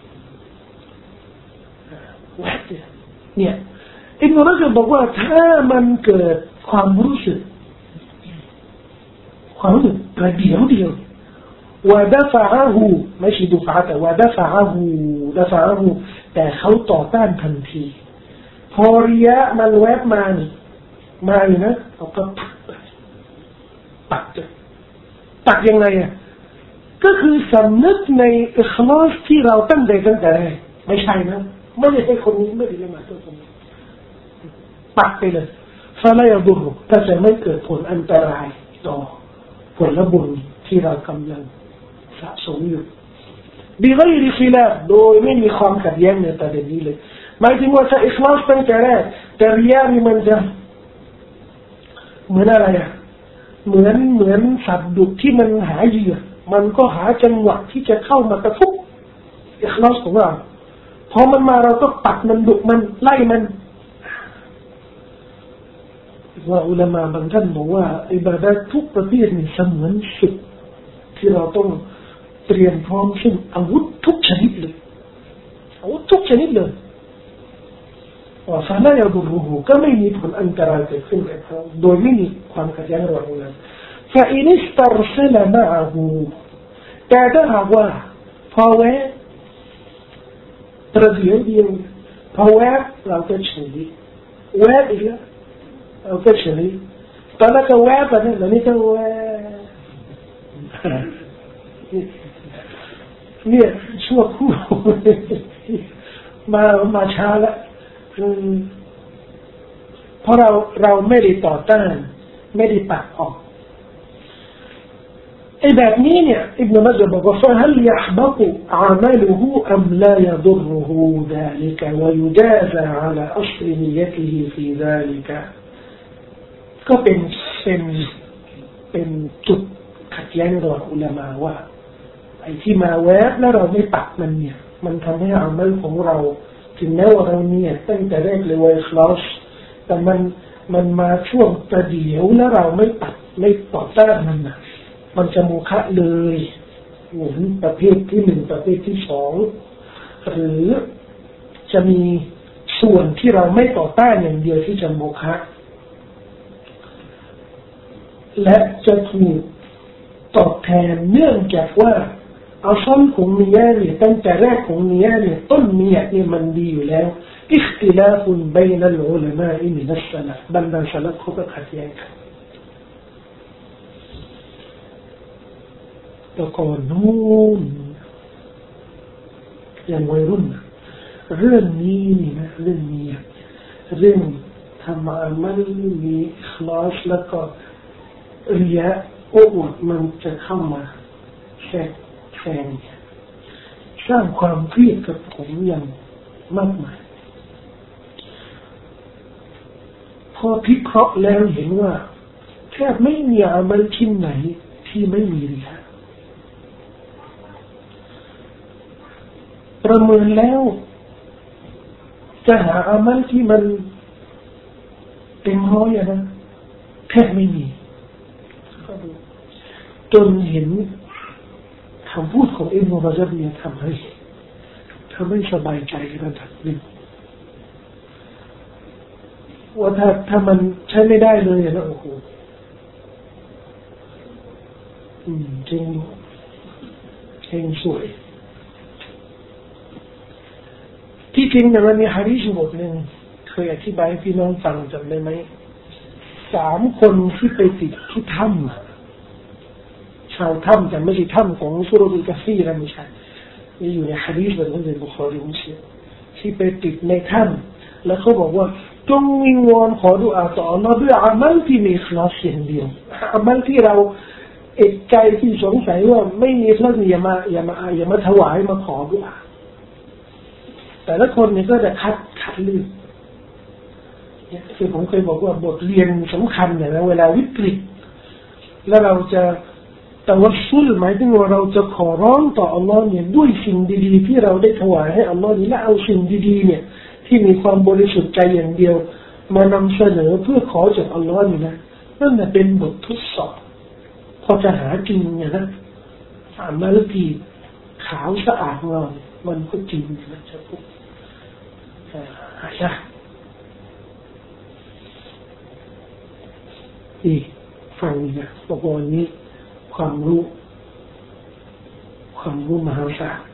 เนี่ยอิบนุรญับบอกว่าถ้ามันเกิดความรู้สึกประเดี๋ยวเดียววะดะฟะอะฮูไม่ใช่ดุฟะแต่วะดะฟะอะฮูดะฟะอะฮูแต่เขาต่อต้านทันทีพอริยะมันแวบมานี่มาอยู่นะเขาก็ตักยังไงอ่ะก็คือสำนึกในอิคลาสที่เราตั้งใจตั้งแต่ไม่ใช่นะไม่ได้ให้คนนี้ไม่ได้ละหมาดตัวคนนี้ปักไปเลยฟะลายะดุรก็จะไม่เกิดผลอันตรายต่อผลบุญที่เรากำลังสะสมอยู่บิฆอยริคิลาฟโดยไม่มีความขัดแย้งในประเด็นนี้เลยหมายถึงว่าถ้าอิคลาสตั้งแต่แรกแต่ริยะนี่มันจะเหมือนอะไรอ่ะเหมือนสัตว์ดุที่มันหาเหยื่อมันก็หาจังหวะที่จะเข้ามากระทุกอิคลาสของเราพอมันมาเราก็ปัดมันดุมันไล่มันว่าอุลามะบางท่านบอกว่าอิบาดะห์ทุกประเภทนี่เสมือนศึกที่เราต้องเตรียมพร้อมซึ่งอาวุธทุกชนิดเลยอาวุธทุกชนิดเลยว่าฟะลายะดุรุฮูก็ไม่มีผลอันตรายเกิดขึ้นกับเขาโดยไม่มีความขัดแย้งระหว่างนั้นฟะอินิสตัรซะละมะอะฮูแต่ถ้าหากว่าพอแวะประเดี๋ยวเดียวพอแวะเราก็เฉยแวะอีกแล้วเราก็เฉยตอนนั้นก็แวะไปนั่นแล้วนี่ก็แวะเนี่ยชั่วคู่มาช้าแล้วเพราะเราไม่ได้ต่อต้านไม่ได้ปัดออกไอ้แบบนี้เนี่ยอิบนุมัจญ์บอกว่า فهل يحبط عمله أم لا يضره ذلك ويجازى على أصل نيته في ذلك ก็เป็นจุดขัดแย้งระหว่างอุลามะว่าไอ้ที่มาแวบแล้วเราไม่ปัดมันเนี่ยมันทำให้อามัลของเราถึงแม้ว่าเราเนี่ยตั้งแต่แรกเลยว่าอิคลาสแต่มันมาช่วงประเดี๋ยวแล้วเราไม่ปัดไม่ต่อต้านมันนะมันจะโมฆะเลยเหมือนประเภทที่หนึ่งประเภทที่สองหรือจะมีส่วนที่เราไม่ต่อต้านอย่างเดียวที่จะโมฆะและจะถูกตอบแทนเนื่องจากว่าอัลลของเนียะเนี่ยตั้งแต่แรกของเนียะเนี่ยต้นเนียะเนี่ยมันดีอยู่แล้วอิคติลาฟุนบัยนัลอุลามะมินัสซะละฟบรรดาสลัฟเขาก็ขัดแย้งกันแต่ก่อนนู้นอย่างวัยรุ่นเรื่องนี้นะเรื่องนี้เรื่องทำอามัลมีอิคลาสแล้วก็ริยะโอ้อวดมันจะเข้ามาแทรกสร้างความเครียดกับผมอย่างมากมายพอพิเคราะห์แล้วเห็นว่าแทบไม่มีอามัลชิ้นไหนที่ไม่มีริยะประเมินแล้วจะหาอามัลที่มันเป็นร้อยนะแทบไม่มีจนเห็นคำพูดของอิบนุรอญับเนี่ยทำให้สบายใจระดับหนึ่งว่าถ้ามันใช้ไม่ได้เลยนะโอ้โหจริงสวยที่จริงเนี่ยมันมีหะดีษบทหนึ่งเคยอธิบายให้พี่น้องฟังจำได้ไหม3 คนที่ไปติดที่ถ้ำชาวถ้ำแต่ไม่ใช่ถ้ำของซูเราะตุลกะฟีนะไม่ใช่นี่อยู่ในหะดีษบทของบุคอรีมุสลิมที่ไปติดในถ้ำแล้วเขาบอกว่าจงวิงวอนขอดุอาต่ออัลเลาะห์ด้วยอามัลที่มีอิคลาสอย่างเดียวอามัลที่เราเอกใจที่สงสัยว่าไม่มีอิคลาสอย่ามาถวายมาขอดุอาแต่ละคนเนี่ยก็จะคัดเลือกคือผมเคยบอกว่าบทเรียนสำคัญเนี่ยนะเวลาวิกฤตแล้วเราจะตะวัสซุลหมายถึงว่าเราจะขอร้องต่ออัลลอฮ์เนี่ยด้วยสิ่งดีๆที่เราได้ถวายให้อัลลอฮ์นี่และเอาสิ่งดีๆเนี่ยที่มีความบริสุทธิ์ใจอย่างเดียวมานำเสนอเพื่อขอจากอัลลอฮ์นี่นะนั่นแหละเป็นบททดสอบพอจะหาจริงเนี่ยนะอามัลที่ขาวสะอาดของเรามันก็จริงนะจะพูดฟังนะบอกวันนี้คความรู้มหาศาล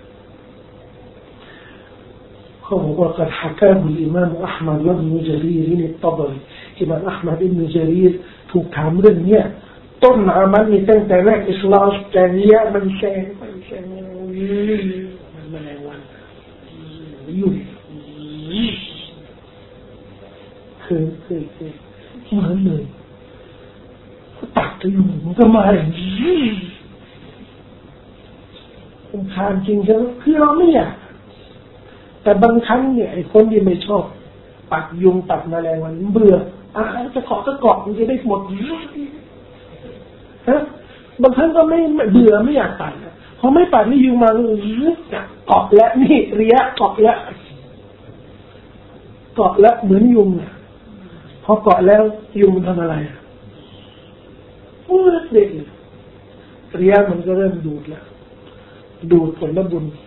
เขาบอกว่าقد حكاه الإمام أحمد بن جرير الطبري อิหม่ามอัห์มัดอิบนุญะรีรถูกถามเรื่องนี้ต้นอามัลนี่ตั้งแต่แรกอิสลามแต่เนี้ยมันแซงมันแรงวันยุ่งคือเหมือนเลยตัดตัวอยู่มันก็มาอย่างนี้ผมทานจริงใช่ไหมคือเราไม่อยากแต่บางครั้งเนี่ยไอ้คนที่ไม่ชอบปัดยุงปัดแมลงวันเบื่อจะเกาะก็เกาะมันจะได้หมดฮะบางครั้งก็ไม่เบื่อไม่อยากปัดพอไม่ปัดนี่ยุงมาเกาะและนี่เรียเกาะและเหมือนยุงเนี่ยพอเกาะแล้วยุงมันทำอะไรเด็กเรียมันก็เริ่มดูดแล้วดูดผลบุญ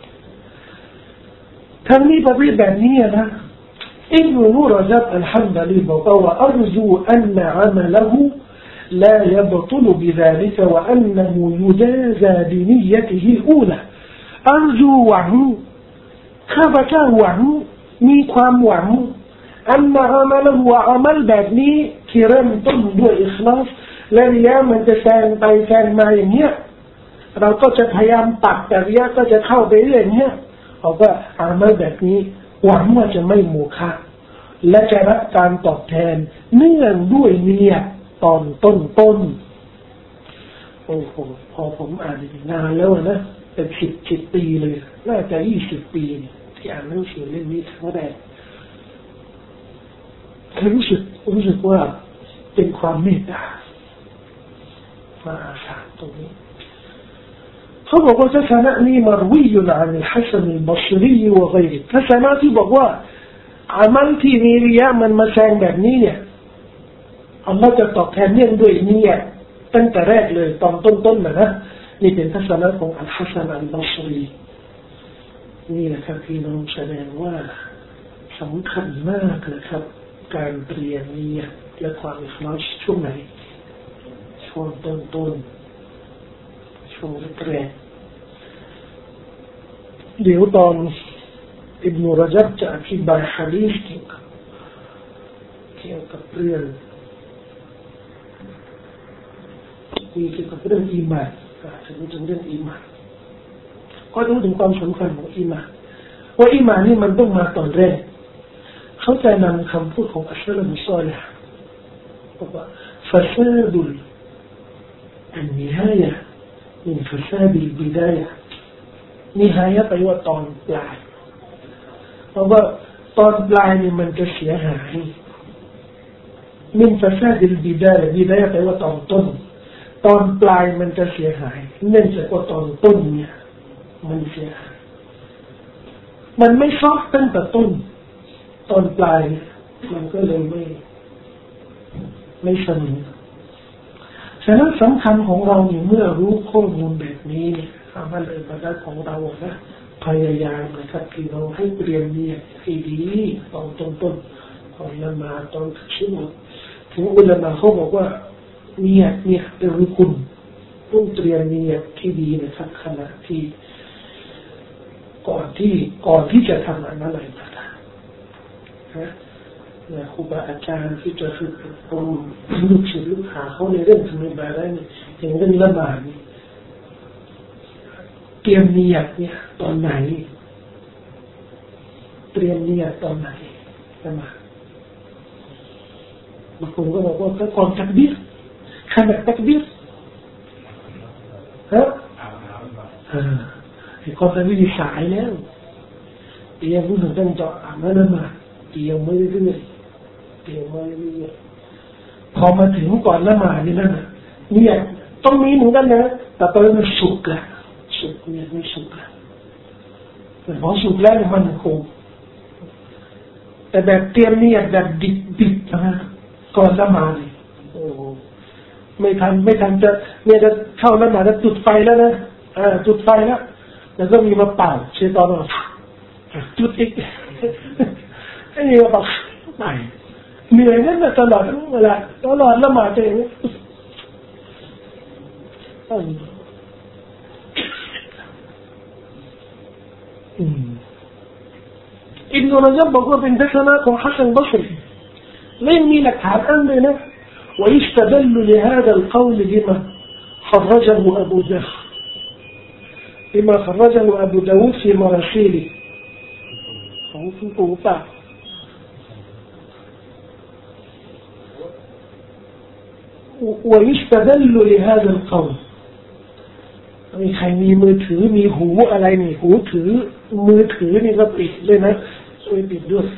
ทั้งนี้ประเภทแบบนี้นะอิบนุรจับอัลฮัมดุลิลลาฮ์ว่าอัรจูอันนะอะมะละฮูلا يبطل بذلك وأنه يجازى بنيته الأولى أرجو หวังข้าพเจ้าหวังมีความหวังอันนะอะมะละฮูอามัลแบบนี้ที่เริ่มต้นด้วยอิคลาสและริยะมันจะแซงไปแซงมาอย่างเงี้ยเราก็จะพยายามตัดแต่ริยะก็จะเข้าไปเรื่อยเงี้ยเอาว่าอามัลแบบนี้หวังว่าจะไม่โมฆะและจะรับการตอบแทนเนื่องด้วยเนียะตอนต้นโอ้โหพอผมอ่านนานแล้วนะเป็น10ปีเลยน่าจะ20ปีที่อ่านหนังสือเล่มนี้ครั้งแรกรู้สึกว่าเป็นความเมตตามาอาสาตรงนี้เขาบอกว่าทัศนะนี้มารวีอยู่ในอัลฮัสซันอัลบัศรีและก็อีกทัศนะที่บอกว่าอามัลที่มีริยะมันมาแซงแบบนี้เนี่ยอัลลอฮ์จะตอบแทนเนื่องด้วยนี่ตั้งแต่แรกเลยตอนต้นนะนี่เป็นทัศนะของอัลฮัสซันอัลบัศรีนี่นะครับพี่น้องแสดงว่าสำคัญมากนะครับการเตรียมนี่และความอิคลาสช่วงไหนช่วงต้นช่วงแรกเดี๋ยวตอนอิบนุรจับจะอธิบายหะดีษเกี่ยวกับเรื่องอีหม่านถึงเรื่องอีหม่านก็รู้ถึงความสำคัญของอีหม่านว่าอีหม่านนี่มันต้องมาตอนแรกเขาจะนำคำพูดของอัสลามุศอลิห์บอกว่าฟาซาดุลอันนิฮายะมินฟาซาดิลบิดายะนิฮายะแปลว่าตอนปลายเพราะว่าตอนปลายนี่มันจะเสียหายมินฟาซาดิลบิดายะบิดายะแปลว่าตอนต้นตอนปลายมันจะเสียหายเนื่องจากว่าตอนต้นเนี่ยมันเสียหายมันไม่ซอฟตั้งแต่ต้นตอนปลายมันก็เลยไม่สนุกฉะนั้นสำคัญของเราเนี่ยเมื่อรู้ข้อมูลแบบนี้เนี่ยอามัลอิบาดะห์ของเรานะพยายามนะครับที่เราให้เตรียมเนี่ยให้ดีตอนต้นตอนละหมาดตอนชั่วโมงถึงอุลามะเขาบอกว่าเนี่ยเป็นรุกุนต้องเตรียมเนี่ยที่ดีนะครับขณะที่ก่อนที่จะทำอะไรมาเนี่ยครูบาอาจารย์ที่จะฝึกอบรมลูกศิษย์ลูกหาเขาในเรื่องทำอิบาดะห์เนี่ยอย่างเรื่องละหมาดเตรียมเนียดเนี่ยตอนไหนเตรียมเนียดตอนไหนละหมาดบางคนก็บอกว่าก่อนตักบีรขณะตักบีรฮะไอ้คนตักบีรสายแล้วเตรียมรู้สึกต้องเจาะอ่านละหมาดเตรียมไม่เรื่อยพอมาถึงก่อนละหมาดนี่นั่นเนี่ยต้องมีเหมือนกันนะแต่ตอนนี้มันสุกแล้วสุกเนี่ยไม่สุกแล้วแต่พอสุกแล้วมันคงแต่แบบเตรียมเนี่ยแบบดิบนะก่อนละหมาดโอ้ไม่ทันจะเนี่ยจะเข้าละหมาดจะจุดไฟแล้วนะจุดไฟแล้วก็มีมาเป่าเชตอนจุดอีกไอ้นี่ก็บอกไปเหนื่อยนั่นแหละตลอดเวลาตลอดละหมาดเองอิบนุระญับบอกว่าเป็นทัศนะของฮัสซัน บัศรีไม่มีหลักฐานอ้างเลยนะويستدل لهذا القول بما خرجه أبو جعفر بما خرجه أبو داود في مراسيله ويستدل لهذا القول มีใครมีมือถือมีหูอะไรนี่หูถือมือถือนี่ก็ปิดเลยนะช่วยปิดด้วย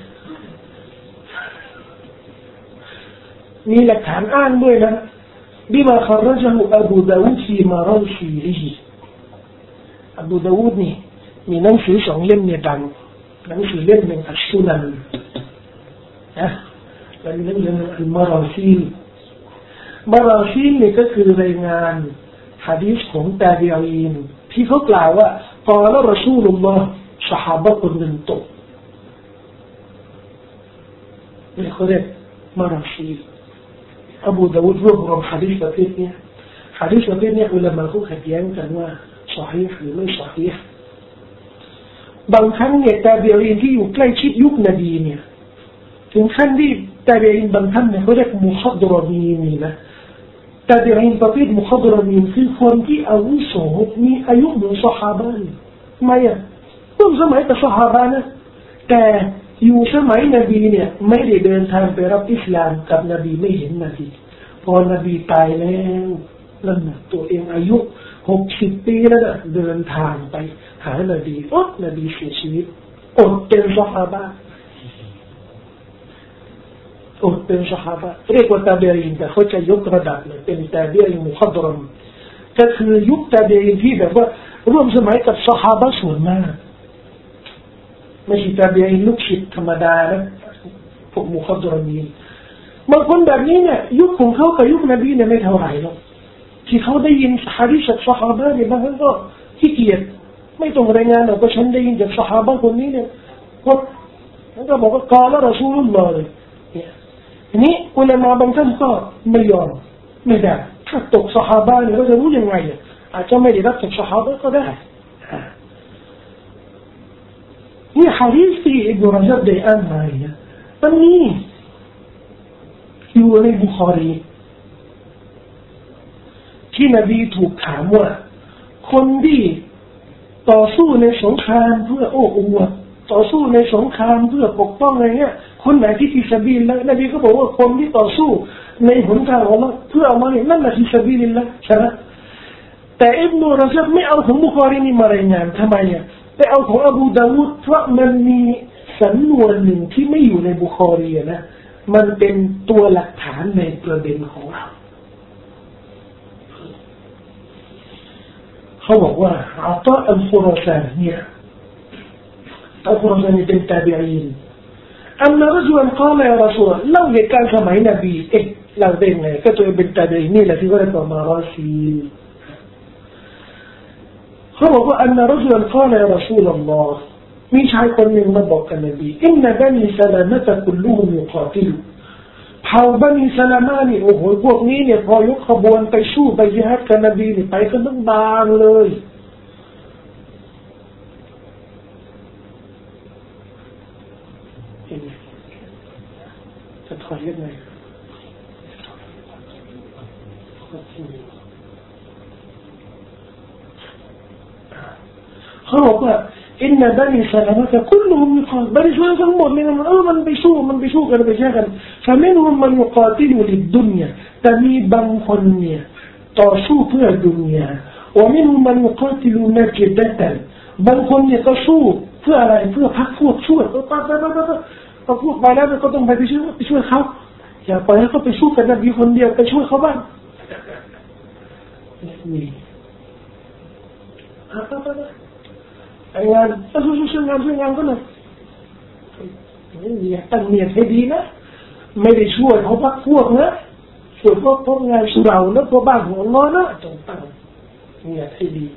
มีหลักฐานอ้างด้วยนะบิมาคอรจหูอบูดาวูดฟีมาราซีลิฮิอบูดาวูดนี่มีหนังสือ2เล่มเนี่ยดังหนังสือเล่มหนึ่งอัชซุนันนะและเล่มหนึ่งอัลมาราซีลนี่ก็คือรายงานหะดีษของตาบีอีนที่เขากล่าวว่ากล่าวรอซูลุลลอฮ์ซอฮาบะคนหนึ่งตกนี่เขาเรียกมาราซีลอบูดาวูดรวบรวมหะดีษประเภทนี้หะดีษประเภทนี้อุลามะเขาขัดแย้งกันว่าซอฮีหรือไม่ซอฮีบางครั้งเนี่ยตาบีอีนที่อยู่ใกล้ชิดยุคนบีเนี่ยถึงขั้นที่ตาบีอีนบางท่านเนี่ยเขาเรียกมุฮัดรอมีนนะตาบีอีนประเภทมุฮัดรอมีนคือคนที่อาวุโสมีอายุเหมือนซอฮาบะห์ไม่อะร่วมสมัยกับซอฮาบะห์นะแต่อยู่สมัยนบีเนี่ยไม่ได้เดินทางไปรับอิสลามกับนบีไม่เห็นนบีพอนบีตายแล้วนั่นตัวเองอายุ60 ปีแล้วนะเดินทางไปหานบีนบีเสียชีวิตอดเป็นซอฮาบะห์เรียกว่าตาบีอีนแต่เขาจะยกระดับเลยเป็นตาบีอีนมุฮัดรอมก็คือยุคตาบีอีนที่แบบว่าร่วมสมัยกับซอฮาบะห์ส่วนมากไม่ใช่ตาบีอีนลูกศิษย์ธรรมดานะพวกมุฮัดรอมีนบางคนแบบนี้เนี่ยยุคของเขากับยุคนบีเนี่ยไม่เท่าไหร่หรอกที่เขาได้ยินหะดีษจากซอฮาบะห์เนี่ยบางครั้งก็ขี้เกียจไม่ต้องรายงานหรอกว่าฉันได้ยินจากซอฮาบะห์คนนี้เนี่ยแล้วก็บอกว่ากล่าวแล้วรอซูลุลลอฮ์เลยทีนี้อุลามะบางท่านก็ไม่ยอมไม่ได้ถ้าตกซอฮาบะห์เนี่ยเราจะรู้ยังไงอาจจะไม่ได้รับจากซอฮาบะห์ก็ได้นี่หะดีษที่อิบนุระญับได้อ่านมาเนี่ยมันมีอยู่ในบุคอรีที่นบีถูกถามว่าคนที่ต่อสู้ในสงครามเพื่อโอ้อวดต่อสู้ในสงครามเพื่อปกป้องอะไรเงี้ยคนไหนที่ฟิซาบิลละนบีก็บอกว่าคนที่ต่อสู้ในหนทางของอัลเลาะห์เพื่ออัลเลาะห์นั่นแหละฟิซาบิลละใช่ไหมแต่อิบนุระญับไม่เอาของบุคอรีนี่มารายงานทำไมแต่เอาของอบูดาวูดเพราะมันมีสำนวนหนึ่งที่ไม่อยู่ในบุคอรีนะมันเป็นตัวหลักฐานในประเด็นของเราเขาบอกว่าอัตาอัลฟุรซานีเนี่ยอัลฟุรซานีเป็นตาบีอีนอันนั้นรจุลกล่าวya Rasulเล่าเหตุการณ์สมัยนบีเล่าได้ไงก็ตัวเป็นตาบีอีนนี่แหละที่ว่าต่อมาราซีเขาบอกว่าอันนั้นรจุลกล่าวya Rasul Allahมีชายคนหนึ่งมาบอกกับนบีอินนะบันีซะลามะตะคุลลุฮุมยุกาติลูเผ่าบันีซะลามะนี่โอ้โหพวกนี้เนี่ยพอยกขบวนไปสู้ไปญิฮาดกับนบีนี่ไปกันทั้งบางเลยจะถอยยังไงเขาบอกว่าอินนะบันีซะลามะตะคุลลุฮุมยุกาติบันีซะลามะทั้งหมดเนี่ยมันไปสู้กันไปแข่งกันفمنهم من يقاتل للدنيا แต่มีบางคนเนี่ยต่อสู้เพื่อดุนยา ومنهم من يقاتل نجدة บางคนเนี่ยก็สู้เพื่ออะไรเพื่อพักพวกช่วยไปพวกไปแล้วก็ต้องไปช่วยเขาอย่าปล่อยให้เขาไปสู้กันนบีคนเดียวไปช่วยเขาบ้างนี่ไอ้งานช่วยงานก็เลยนี่ตั้งเนียดให้ดีนะไม่ได้ช่วยเขาพักพวกนะช่วยพวกงานสุรานะพวกบ้านของอัลเลาะห์นะจงตั้งเนียดให้ดี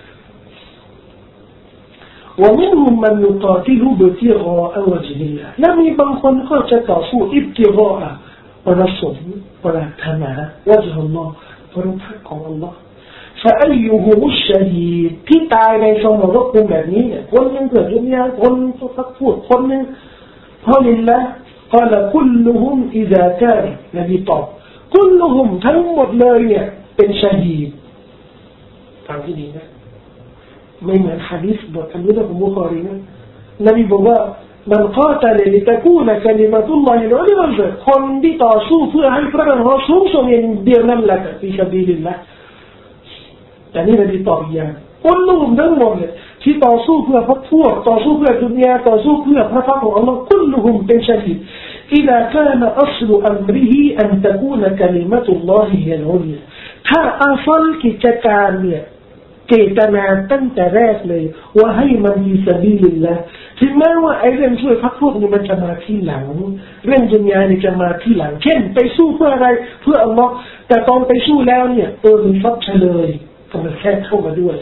ومنهم من يقاتل ابتغاء وجه الله และมีบางคนก็จะต่อสู้ابتغاء ประสงค์ปรารถนา وجه الله พระพักของอัลเลาะห์ فأيهم الشهيد ที่ตายในสมรภูมิแบบนี้เนี่ยคนนึงเกิดดุนยาคนสักพูดคนนึงเพราะลิลละقال كلهم إذا كان นบีตอบ كلهم ทั้งหมดเลยเนี่ยเป็นชะฮีดฟังที่ดีนะไม่เหมือนหะดีษบทอันนี้ของบุคอรีนะนบีบอกว่ามันกาตะลลิตะกูนะกะลิมะตุลลอฮิลอลิวัลคนที่ต่อสู้เพื่อให้พระองค์สูงส่งอย่างเดียวนั่นแหละฟิซะบีลิลลาห์แต่นี่นบีตอบอย่างคนลุมทั้งหมดเลยที่ต่อสู้เพื่อพระพวกต่อสู้เพื่อดุนยาต่อสู้เพื่อพระพักของอัลลอฮ์كلهمเป็นชะฮีด إذا كان أصل أمره أن تكون كلمة الله هي العليا ถ้าอัศลกิจการเนี่ยเจตนาตั้งแต่แรกเลยว่าให้มันมีซะบีลิลลาห์ถึงแม้ว่าไอ้เรื่องช่วยพรรคพวกนี้มันจะมาที่หลังเรื่องดุนยาเนี่ยจะมาที่หลังเช่นไปสู้เพื่ออะไรเพื่ออัลลอฮ์แต่ตอนไปสู้แล้วเนี่ยมีฟัดเฉลยก็มันแค่เข้ามาด้วย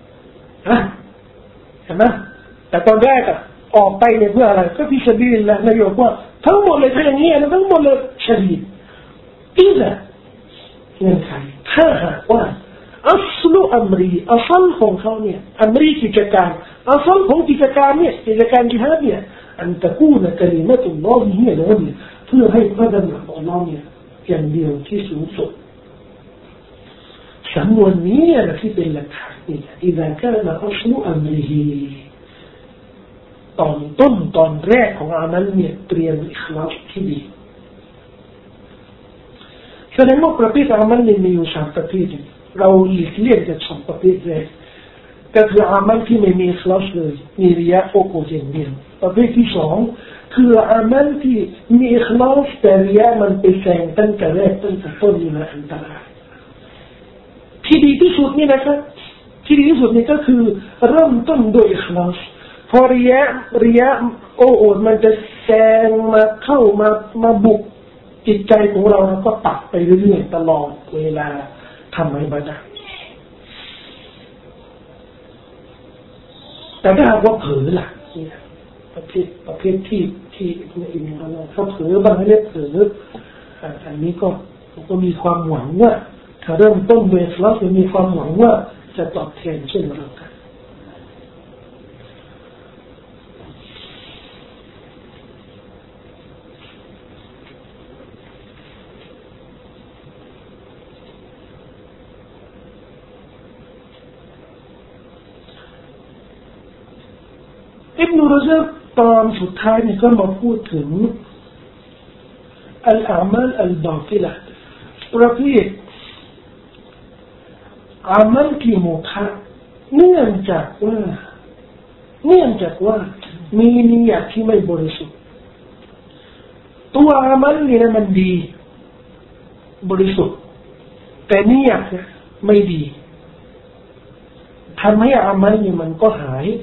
เห็นไหมแต่ตอนแรกออกไปเนี่ยเพื่ออะไรก็ฟิซะบีลิลลาห์นายบอกว่าทั้งหมดเลยเป็นอย่างนี้นะทั้งหมดเลยชะฮีดอีกแล้วเงื่อนไขถ้าหากว่าอัศลุอัมรีอัศลของเขาเนี่ยอัมรีกิจการอัศลของกิจการเนี่ยกิจการจิฮาดเนี่ยอันตะกูนะกะลิมะตุลลอฮิฮิยะลอฮิเพื่อให้พระดำรัสของอัลเลาะห์เนี่ยอย่างเดียวที่สูงสุดสำนวนนี้นะที่เป็นหลักฐานนี่إذا كان أصل أمره ตอนต้นตอนแรกของอามัลเนี่ยเตรียมอิคลาสที่ดีแสดงว่าประเภทอามัลเนี่ยมีอยู่3ประเภทเราหลีกเลี่ยงจาก2ประเภทแรกก็คืออามัลที่ไม่มีอิคลาสเลยมีริยะโอโกอย่างเดียวประเภทที่2คืออามัลที่มีอิคลาสแต่ริยะมันไปแซงตั้งแต่แรกตั้งแต่ต้นนี่นะอันตรายที่ดีที่สุดนี่นะครับที่ดีที่สุดนี่ก็คือเริ่มต้นด้วยอิคลาสพอริยะโอ้โหมันจะแซงมาเข้ามาบุกจิตใจของเราแล้วก็ตัดไปเรื่อยๆตลอดเวลาทำอิบาดะห์แต่ถ้าหากว่าเผลอล่ะประเภทที่อินอัลลอฮ์เขาเผลอบางทีเผลออันนี้ก็มีความหวังว่าถ้าเริ่มต้นด้วยอิคลาสมีความหวังว่าจะตอบแทนเช่นเดียวกันอิบนุรญับตอนสุดท้ายนี่ก็มาพูดถึงอัลอามัลอัลบาติละประเภทอามัลที่มุฆะเนื่องจากว่ามีนิยะที่ไม่บริสุทธิ์ตัวอามัลนี่นะมันดีบริสุทธิ์แต่นิยะไม่ดีทำให้อามัลนี่มันก็หาย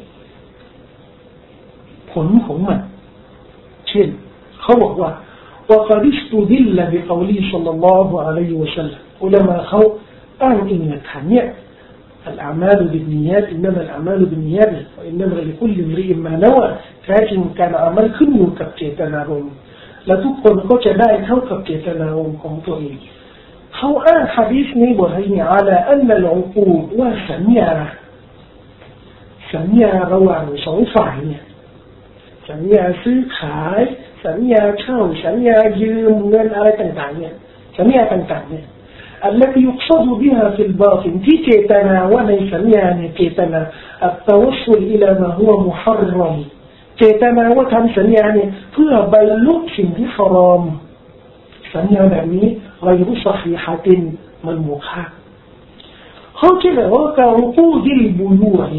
ผลของมันเช่นเขาบอกว่าوقد استدل بقوله صلى الله عليه وسلم علماءเขาอ้างอิงหลักฐานเนี่ยالأعمال بالنيات إنما الأعمال بالنيات وإنما لكل امرئ ما نوى แท้จริงการอามัลขึ้นอยู่กับเจตนารมณ์และทุกคนก็จะได้เท่ากับเจตนารมณ์ของตัวเองเขาอ้างหะดีษนี้บอกให้เนี่ย على أن العقود ว่าสัญญาระหว่างสองฝ่ายเนี่ยสัญญาซื้อขายสัญญาเช่าสัญญายืมเงินอะไรต่างๆเนี่ยสัญญาต่างๆเนี่ยالتي يقصد بها في الباطن ที่เจตนาว่าในสัญญาเนี่ยเจตนา التوصل إلى ما هو محرم เจตนาว่าทำสัญญาเนี่ยเพื่อบรรลุสิ่งที่ฮารอมสัญญาแบบนี้غير صحيحة มันมุฆะเขาคิดว่ากะอุกูดิลบุยูอ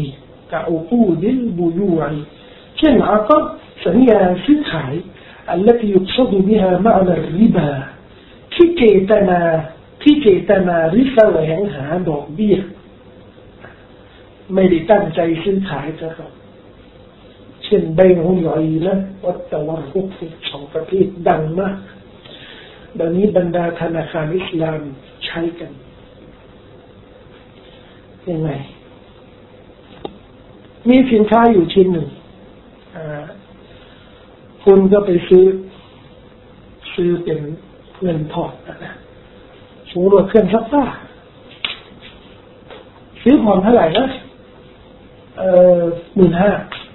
เช่นอากัดสัญญาซื้อขาย التي يقصد بها معنى الربا ที่เจตนาริแสวงหาดอกเบี้ยไม่ได้ตั้งใจซื้อขายนะครับเช่นใบหูใหญ่นะวัตวรรุกสองประเภทดังมากดังนี้บรรดาธนาคารอิสลามใช้กันยังไงมีสินค้าอยู่ชิ้นหนึ่งคุณก็ไปซื้อเป็นเงินทอดนะสมมติว่าเครื่องซักผ้าซื้อผ่อนเท่าไหร่นะ15,000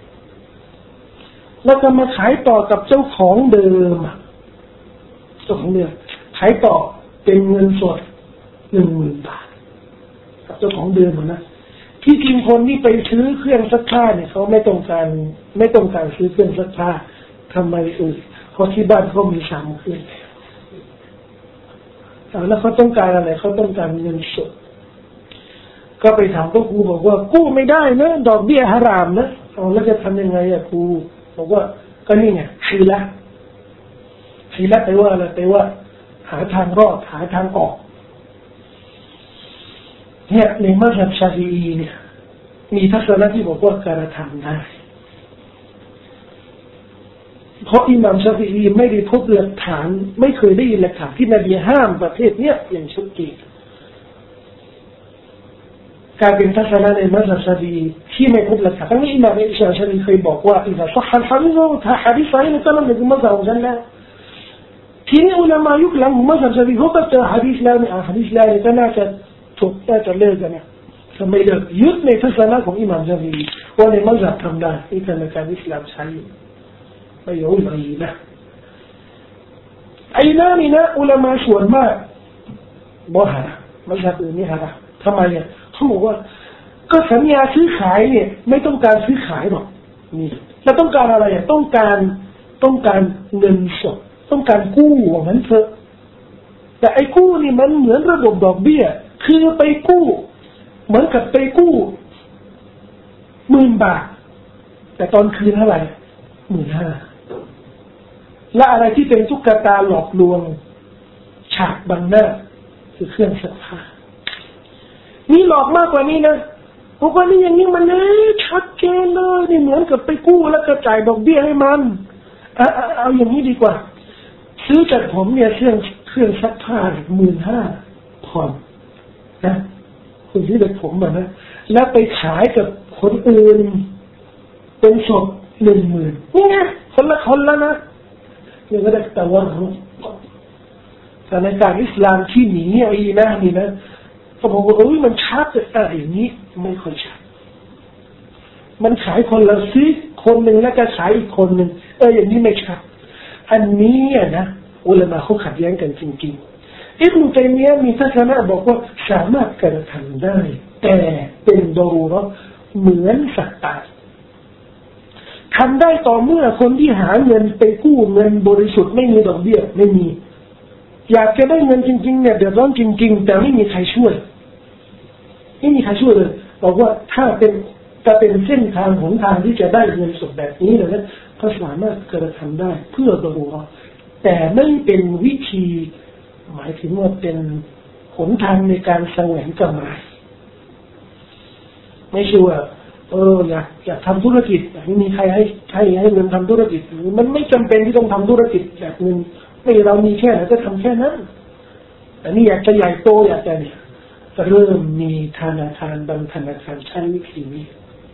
แล้วก็มาขายต่อกับเจ้าของเดิมเจ้าของเดิมขายต่อเป็นเงินสด10,000 บาทกับเจ้าของเดิมนะที่จริงคนที่ไปซื้อเครื่องซักผ้าเนี่ยเขาไม่ต้องการซื้อเครื่องซักผ้าทำไมเพราะที่บ้านเขามี3 เครื่องแล้วเขาต้องการอะไรเขาต้องการเงินสดก็ไปถามพ่อครูบอกว่ากู้ไม่ได้นะดอกเบี้ยฮารามนะแล้วจะทำยังไงครูบอกว่าก็นี่ไงฮีละแปลว่าอะไรแปลว่าหาทางรอดหาทางออกเนี่ยในมัธยมชาฟีอีเนี่ยมีทัศนะที่บอกว่าการทำได้เพราะอิหม่ามชาฟีอีไม่ได้พบหลักฐานไม่เคยได้ยินหลักฐานที่นบีห้ามประเภทเนี้ยอย่างชัดเจนการเป็นทัศนะในมัธยมชาฟีอีที่ไม่พบหลักฐานทั้งนี้อิหม่ามชาฟีอีเคยบอกว่าอิذا صح الحديث ถ้าหะดีษصحيحก็นั่นคือมัธยมฉันแล้วทีนี้อุลามะยุคหลังมัธยมชาฟีอีเขาก็เจอหะดีษแล้วเนี่ยหะดีษแล้วก็น่าจะถูกน่าจะเลิกกันเนี่ยทำไมเลิกยึดในทัศนะของอิหม่ามชาฟีอีว่าในมัธยมทำได้ที่ธนาคารอิสลามใช้ไม่ยอมรีนะไอ้นั่นนี่นะอุลามะส่วนมากบ่หามัธยมอื่นนี่หาทำไมเนี่ยเขาบอกว่าก็สัญญาซื้อขายเนี่ยไม่ต้องการซื้อขายหรอกนี่แล้วต้องการอะไรต้องการเงินสดต้องการกู้ว่างั้นเถอะแต่ไอ้กู้นี่มันเหมือนระบบดอกเบี้ยคือไปกู้เหมือนกับไปกู้10,000 บาทแต่ตอนคืนเท่าไหร่15,000และอะไรที่เป็นตุ๊กตาหลอกลวงฉากบังหน้าคือเครื่องซักผ้านี่หลอกมากกว่านี้นะเพราะว่านี่อย่างนี้มันชัดเจนเลยนี่เหมือนกับไปกู้แล้วก็จ่ายดอกเบี้ยให้มันเอาอย่างนี้ดีกว่าซื้อจากผมเนี่ยเครื่องซักผ้า15,000ผ่อนนะคุณซื้อจากผมนะแล้วไปขายกับคนอื่นเป็นสด10,000นี่ไงคนละนะนี่ก็ได้แต่ว่าแต่ในการอิสลามที่หนีไอ้นะนี่นะเขาบอกว่ามันชัดอย่างนี้ไม่ค่อยชัดมันขายคนละซื้อคนหนึ่งแล้วก็ขายอีกคนหนึ่งอย่างนี้ไม่ชัดอันนี้นะอุลามะเขาขัดแย้งกันจริงๆอิบนุตัยมียะห์มีทัศนะบอกว่าสามารถกระทำได้แต่เป็นดอรูเราะห์เหมือนสัตว์ตายทำได้ต่อเมื่อคนที่หาเงินไปกู้เงินบริสุทธิ์ไม่มีดอกเบี้ยไม่มีอยากจะได้เงินจริงๆเนี่ยเดือดร้อนจริงๆแต่ไม่มีใครช่วยเลยบอกว่าถ้าเป็นเส้นทางหนทางที่จะได้เงินสดแบบนี้เลยนะก็สามารถกระทำได้เพื่อดอรูเราะห์แต่ไม่เป็นวิธีหมายถึงว่าเป็นหนทางในการแสวงกำไรไม่ใช่ว่าอยากทำธุรกิจไม่มีใครให้เงินทำธุรกิจมันไม่จำเป็นที่ต้องทำธุรกิจแบบนึงไม่เรามีแค่ไหนก็ทำแค่นั้นแต่นี่อยากจะใหญ่โตอยากจะเนี่ยเริ่มมีธนาคารบางธนาคารใช้วิธีนี้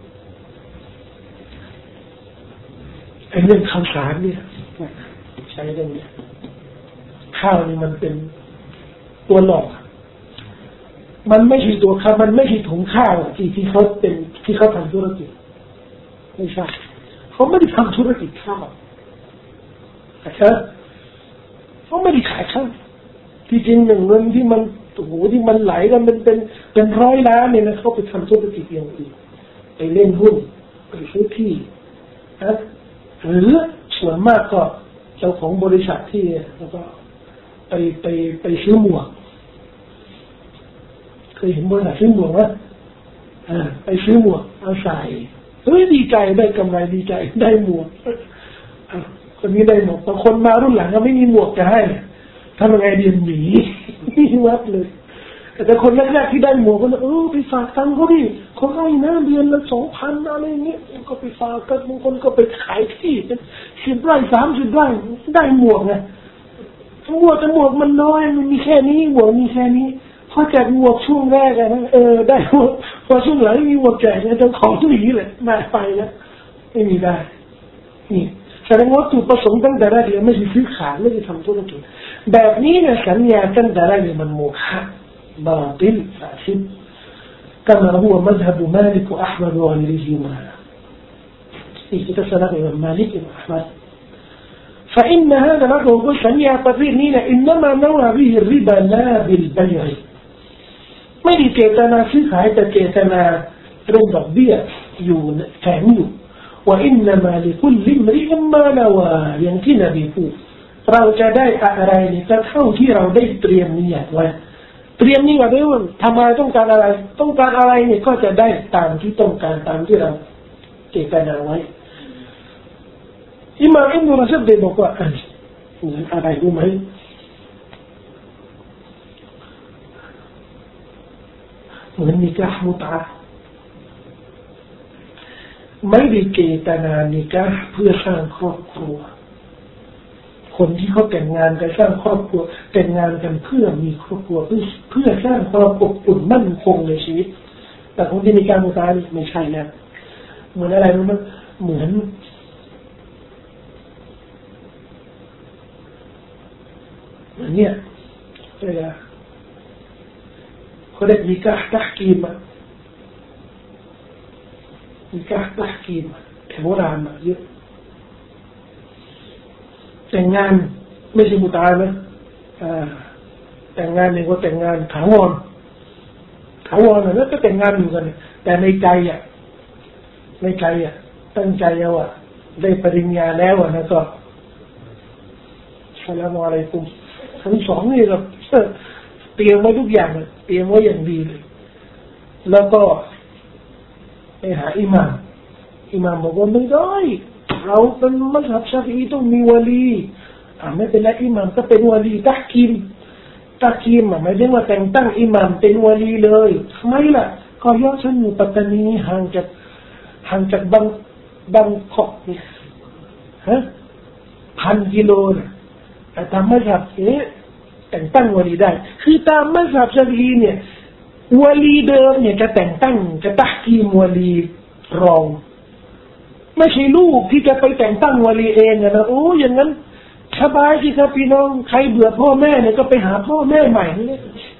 ไอ้เรื่องข้าวสารเนี่ยใช้ได้เนี่ยข้าวนี่มันเป็นตัวหลอกมันไม่ใช่ตัวข้าวมันไม่ใช่ถุงข้าวที่เขาทำธุรกิจไม่ใช่เขาไม่ได้ทำธุรกิจข้าวนะครับเขาไม่ได้ขายข้าวที่จริงเงินที่มันที่มันไหลกันเป็น100 ล้านเนี่ยนะเขาไปทำธุรกิจอย่างอื่นไปเล่นหุ้นไปซื้อที่นะหรือส่วนมากก็เจ้าของบริษัทที่แล้วก็ไปซื้อหมวกเคยเห็นบริษัทซื้อหมวกไหมไปซื้อหมวกเอาใส่ดีใจได้กำไรดีใจได้หมวกคนนี้ได้หมวกแต่คนมารุ่นหลังก็ไม่มีหมวกจะให้ทำยังไงดีหนีวัดเลยแต่คนแรกๆที่ได้หมวกก็ไปฝากตังค์เขาดิเขาให้นะเดือนละ 2,000 อะไรเงี้ยก็ไปฝากกันบางคนก็ไปขายที่10 ไร่30 ไร่ได้หมวกไงหมวกมันน้อยมันมีแค่นี้หมวกมีแค่นี้พอแจกหมวกช่วงแรกนะได้หมวกพอช่วงหลังมีหมวกแจกเนี่ยเจ้าของหนีเลยมาไปแล้วไม่มีได้นี่แสดงว่าจุดประสงค์ตั้งแต่แรกเลยไม่ใช่ซื้อขายไม่ใช่ทำธุรกิจแบบนี้เนี่ยสัญญาตั้งแต่แรกเลยมันโมฆะบาติลฟาซิด كما هو مذهب مالك وأحمد وغيرهما في تسأل الإمام مالك وأحمد فإن هذا الرجل سميع تفسيرنا إنما نوى به الربا لا بالبيعไม่ได้เจตนาซื้อขายแต่เจตนาเรื่องดอกเบี้ยอยู่แฝงอยู่ว่าอินนามาลิคุลลิมริมมาลาวาอย่างที่นบีพูดเราจะได้อะไรนี่ก็เท่าที่เราได้เตรียมนิยตไว้เตรียมนิยตไว้ว่าทำไมต้องการอะไรเนี่ยก็จะได้ตามที่ต้องการตามที่เราเจตนาไว้อิหม่ามอิบนุรอชัดได้บอกว่าเหมือนอะไรรู้ไหมเหมือนนิกะห์มุตอะห์ไม่ได้เจตนานิกะห์เพื่อสร้างครอบครัวคนที่เขาแต่งงานกันสร้างครอบครัวแต่งงานกันเพื่อมีครอบครัวเพื่อสร้างความอบอุ่นมั่นคงในชีวิตแต่คนที่นิกะห์มุตอะห์นี่ไม่ใช่แล้วเหมือนอะไรรู้ไหมเหมือนเนี่ยเขาเรียกนิกะห์ตะห์กีมนิกะห์ตะห์กีมแต่โบราณมาเยอะแต่งงานไม่ใช่มุตะอะห์นะแต่งงานเนี่ยก็แต่งงานถาวรนะแล้วก็แต่งงานอยู่กันแต่ในใจตั้งใจเอาได้ปริญญาแล้วนะก็อัสสลามุอะลัยกุมทั้งสองนี่เราเตรียมไว้ทุกอย่างเตรียมไว้อย่างดีเลยแล้วก็ไปหาอิหม่ามบอกว่าไม่ได้เราเป็นมัซฮับชาฟิอีต้องมีวะลีไม่เป็นไรอิหม่ามก็เป็นวะลีตะกีมไม่ได้ว่าแต่งตั้งอิหม่ามเป็นวะลีเลยทำไมล่ะก็ยอดฉันอยู่ปัตตานีห่างจากบางกอกเนี่ย1,000 กิโลนะแต่ตามมัซฮับแต่งตั้งวะลีได้คือตามมัซฮับชาฟิอีเนี่ยวะลีเดิมเนี่ยจะแต่งตั้งจะตะกีมวะลีรองไม่ใช่ลูกที่จะไปแต่งตั้งวะลีเองนะโอ้อย่างนั้นสบายที่ครับพี่น้องใครเบื่อพ่อแม่เนี่ยก็ไปหาพ่อแม่ใหม่นี่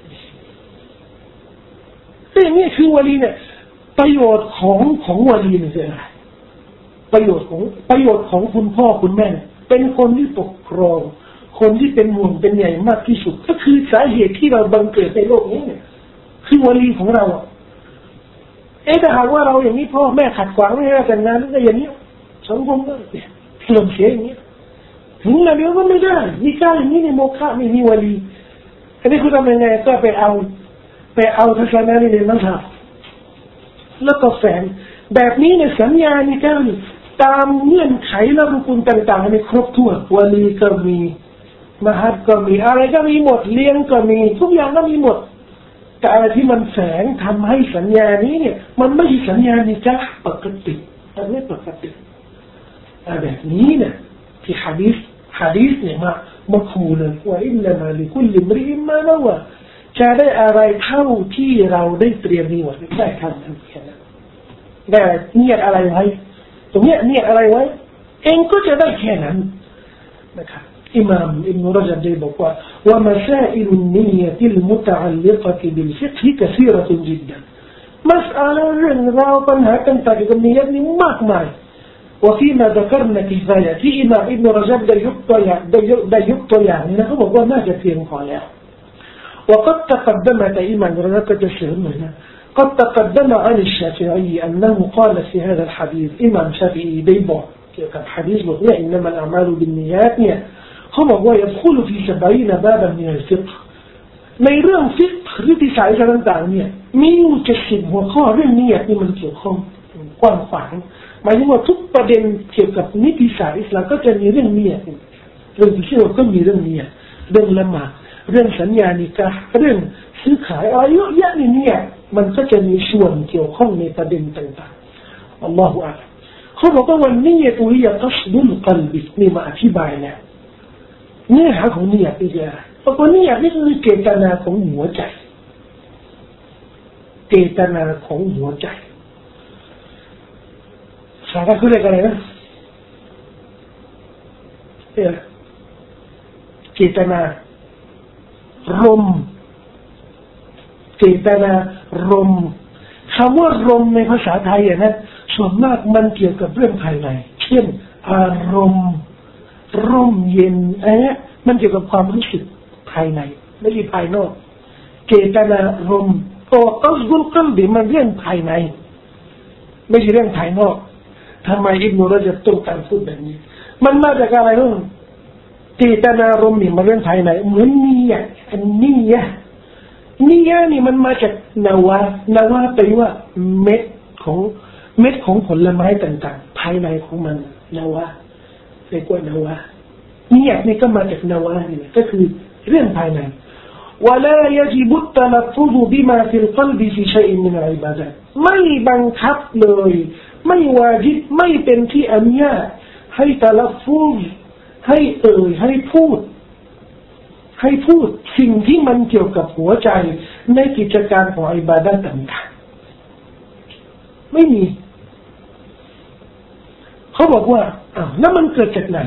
แต่นี่คือวะลีเนี่ยประโยชน์ของวะลีเนี่ยคืออะไรประโยชน์ของคุณพ่อคุณแม่เป็นคนที่ปกครองคนที่เป็นห่วงเป็นใหญ่มากที่สุดก็คือสาเหตุที่เราบังเกิดในโลกนี้เนี่ยคือวะลีของเราถ้าหากว่าเราอย่างนี้พ่อแม่ขัดขวางไม่ให้แต่งงานก็อย่างนี้สังคมก็ถล่มเสียอย่างนี้ถึงแล้วก็ไม่ได้มีการอย่างนี้ในโมฆะไม่มีวะลีอันนี้คุณทำยังไงก็ไปเอาทัศนะนี้ในมัซฮับแล้วก็แฝงแบบนี้ในสัญญาในการตามเงื่อนไขและรุกุลต่างๆในครบถ้วนวะลีก็มีมหัดก็มีอะไรก็มีหมดเลี้ยงก็มีทุกอย่างก็มีหมดแต่อะไรที่มันแฝงทำให้สัญญานี้เนี่ยมันไม่ใช่สัญญานิกะห์ปกติมันไม่ปกติแบบนี้เนี่ยที่หะดีษเนี่ยมาขู่เลยว่าอินนามาลิคุลลิมริอิมมานะวะจะได้อะไรเท่าที่เราได้เตรียมนี่ไว้ได้ทำแค่นั้นได้เนียดอะไรไว้ตรงเนี้ยเนียดอะไรไว้เองก็จะได้แค่นั้นนะครับอิหม่ามอิบนุรอญับได้บอกว่าว่ามัซาอิลุนนิยะติลมุตะอัลลิกะติบิลฟิกฮิกะซีเราะตุนจิดดันมัสอะลาเรื่องราวปัญหาต่างๆเกี่ยวกับนิยะนี่มากมายوفيما ذكرنا كفاية في إمام ابن رجب دا يقطع هنا هوบอกว่าน่าจะเพียงพอแล้วوقد تقدم إمام رجب تشهرنا قد تقدم عن الشافعي أنه قال في هذا الحديث إمام شافعي بيبو كان حديث بقول إنما الأعمال بالنيات هو يدخل في 70 بابا من الفقه ในเรื่องฟิกหรือที่สายต่างๆเนี่ยมีอยู่70หัวข้อเรื่องนี้ที่มันเกี่ยวข้องกว้างขวางหมายถึงว่าทุกประเด็นเกี่ยวกับนิติศาสตร์อิสลามก็จะมีเรื่องนี้เรื่องที่เชื่อก็มีเรื่องนี้เรื่องละหมาดเรื่องสัญญานิกะห์เรื่องซื้อขายอะไรเยอะแยะเนี่ยมันก็จะมีส่วนเกี่ยวข้องในประเด็นต่างๆอัลลอฮฺอัลลอฮฺเขาบอกว่าวันนี้ตัวฮิยะกัสดุลกัลบินี่มาอธิบายแล้วเนื้อหาของนิยะเป็นยังไงเพราะว่านิยะนี่คือเจตนาของหัวใจเจตนาของหัวใจสาระคืออะไรนะเจตนารมเจตนารมคำว่ารมในภาษาไทยนะส่วนมากมันเกี่ยวกับเรื่องภายในเช่นอารมณ์ร่มเย็นมันเกี่ยวกับความรู้สึกภายในไม่ใช่ภายนอกเจตนารมณ์ตัวกัสบุลกัลบิมันเรื่องภายในไม่ใช่เรื่องภายนอกทำไมอิบนุรญับต้องการพูดแบบนี้มันมาจากอะไรรู้เจตนารมณ์นี่มันเรื่องภายในเหมือนนียะอันนียะนี่มันมาจากนาวาแปลว่าเม็ดของผลไม้ต่างๆภายในของมันนาวาเรียกว่านาวานียะนี่ก็มาจากนาวานี่ก็คือเรื่องภายในولا يجب التلفظ بما في القلب في شيء من العبادات ไม่บังคับเลยไม่วาญิบไม่เป็นที่อนุญาตให้ตะลัฟฟุซให้ให้พูดสิ่งที่มันเกี่ยวกับหัวใจในกิจการของอิบาดะห์ต่างๆไม่มีเขาบอกว่าแล้วมันเกิดจากไหน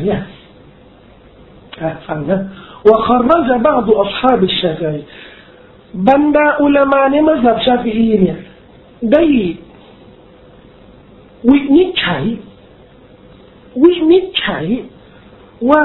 ฟังนะوخرج بعض أصحاب الشافعي บรรดาอุลามะในมัซฮับชาฟิอีเนี่ยได้วินิจฉัยว่า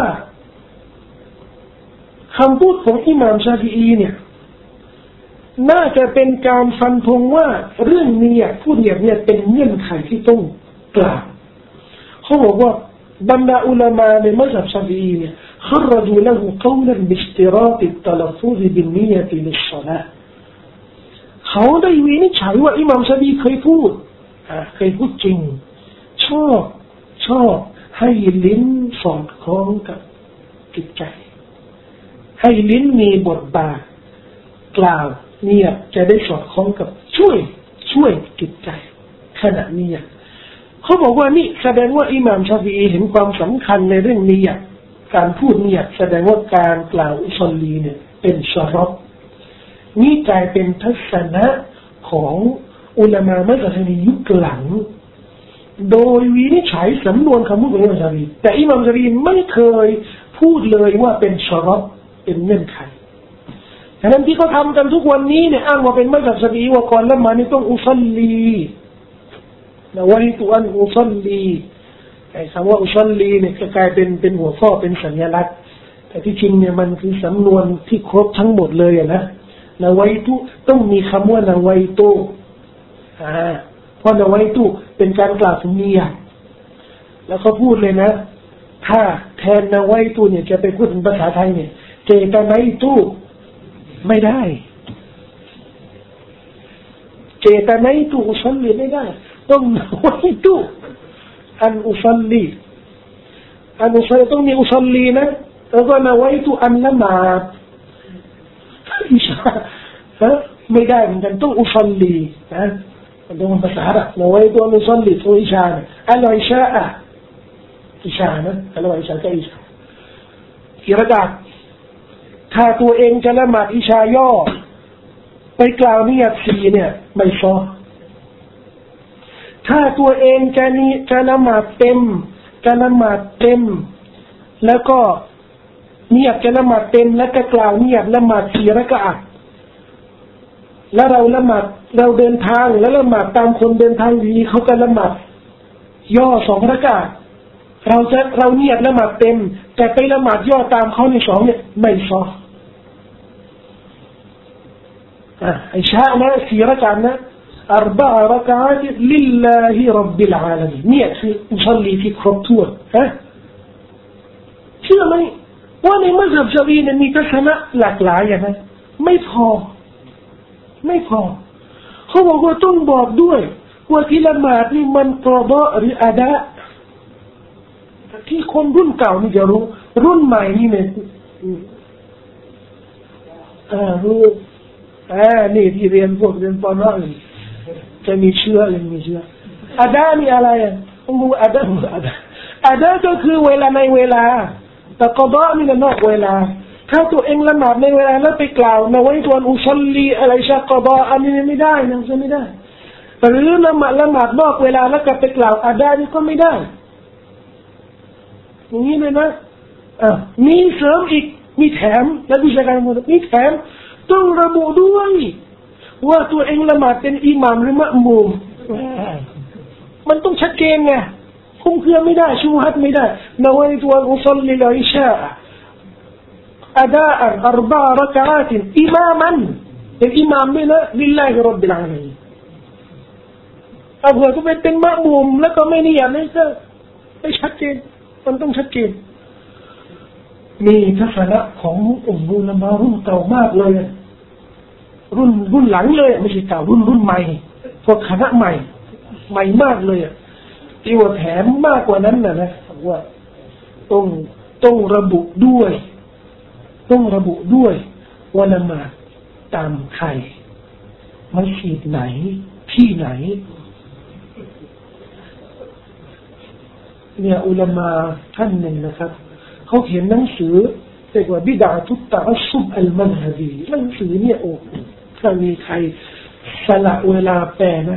คำพูดของอิหม่ามชาฟิอีเนี่ยน่าจะเป็นการฟันธงว่าเรื่องนี้พูดเนี่ยเป็นเงื่อนไขที่ต้องกล่าวเขาบอกว่าบรรดาอุลามะในมัซฮับชาฟิอีเนี่ยخرجوا له قولا باشتراط التلفظ بالنية للصلاة เขาได้วินิจฉัยว่าอิหม่ามชาฟิอีเคยพูดจริงชอบให้ลิ้นสอดคล้องกับจิตใจให้ลิ้นมีบทบาทกล่าวเนี่ยจะได้สอดคล้องกับช่วยจิตใจขณะนี้เขาบอกว่านี่แสดงว่าอิหม่ามชาฟิอีเห็นความสำคัญในเรื่องนี้การพูดเนี่ยแสดงว่าการกล่าวอุซอลีเนี่ยเป็นชะรอฟนี่กลายเป็นทัศนะของอุลามะมัซฮับในยุคหลังโดยวินิจฉัยสำนวนคำพูดของอิหม่ามชาฟิอีแต่อิหม่ามชาฟิอีไม่เคยพูดเลยว่าเป็นชะรอฟเป็นเงื่อนไขฉะนั้นที่เขาทำกันทุกวันนี้เนี่ยอ้างว่าเป็นมัซฮับชาฟิอีว่าก่อนละหมาดนี่ต้องอุซอลีนะวะฮิตุอันอุซอลีไอ้คำว่าอุซัลลีเนี่ยจะกลายเป็นหัวข้อเป็นสัญลักษณ์แต่ที่จริงเนี่ยมันคือสำนวนที่ครบทั้งหมดเลยนะนาไวตุต้องมีคำว่านาไวตุเพราะนาไวตุเป็นการกล่าวถึงนียะห์แล้วเขาพูดเลยนะถ้าแทนนาไวตุเนี่ยจะไปพูดเป็นภาษาไทยเนี่ยเจตนาตุไม่ได้เจตนาตุอุซัลลีไม่ได้ต้องนาไวตุอันอุซัลลีต้องมีอุซัลลีนะแล้วก็นาไวตุอันละหมาดอิชาไม่ได้เหมือนกันต้องอุซัลลีนะมันต้องภาษาละนาไวตุอันอุซัลลีตัวอิชาอัลอิชาอิชานะอัลอิชาก็อิชากี่ระดับถ้าตัวเองจะละหมาดอิชาย่อไปกล่าวนิยตสีเนี่ยไม่ชอบถ้าตัวเองจะละหมาดเต็มแล้วก็เนียดจะละหมาดเต็มแล้วก็กล่าวเนียดละหมาด4เราะกะอะห์แล้วเราละหมาดเราเดินทางแล้วละหมาดตามคนเดินทางดีเขาก็ละหมาดย่อ2เราะกะอะห์เราเนียดละหมาดเต็มแต่ไปละหมาดย่อตามเขาใน2เนี่ยไม่ซอไอ้ชานะ4เราะกะอะห์นะ4 ركعات لله رب العالمين เนี่ยคืออุซัลลีที่ครบถ้วนเชื่อไหมว่าในมัซฮับชาฟิอีมีทัศนะหลากหลายอย่างนั้นไม่พอเขาบอกว่าต้องบอกด้วยว่าที่ละหมาดนี่มันกอฎอหรืออาดะที่คนรุ่นเก่านี่จะรู้รุ่นใหม่นี่เนี่ยรู้นี่ที่เรียนป.จะมีเชื่ออาดานี่อะไรต้องรู้อาดาก็คือเวลาในเวลาแต่กอฎอนี่ก็นอกเวลาถ้าตัวเองละหมาดในเวลาแล้วไปกล่าวนะไว้ตัวอุซัลลีอะไรชะกอฎออันนี้ไม่ได้นะไม่ได้หรือละหมาดนอกเวลาแล้วก็ไปกล่าวอาดานี่ก็ไม่ได้อย่างนี้เลยนะมีเสริมอีกมีแถมและวิชาการมีแถมต้องระบุด้วยว่าตัวเองละหมาดเป็นอิหม่ามหรือมะมูมมันต้องชัดเจนไงคุ้มเครือไม่ได้ชูฮัดไม่ได้นวัยตัวอุซัลลิลอิชาอัดาอันอัรบะรักอาตินอิมามันเป็นอิหม่ามด้วยนะลิลลาฮิร็อบบิลอาลามีนเอาเผื่อก็เป็นมะมูมแล้วก็ไม่นิยามนี่ก็ไม่ชัดเจนมันต้องชัดเจนมีทัศนะของอุลามะรุ่นเก่ามากเลยรุ่นหลังเลยไม่ใช่เก่ารุ่นใหม่พวกคณะใหม่มากเลยที่ว่าแถมมากกว่านั้นนะว่าต้องระบุด้วยว่าละหมาดตามใครมัสยิดไหนที่ไหนเนี่ยอุลามะท่านหนึ่งนะครับเขาเขียนหนังสือเรียกว่าบิดาตุตตะอัสซุบอัลมัซฮบีหนังสือเนี่ยโอ้ถ้ามีใครสละเวลาแปลนะ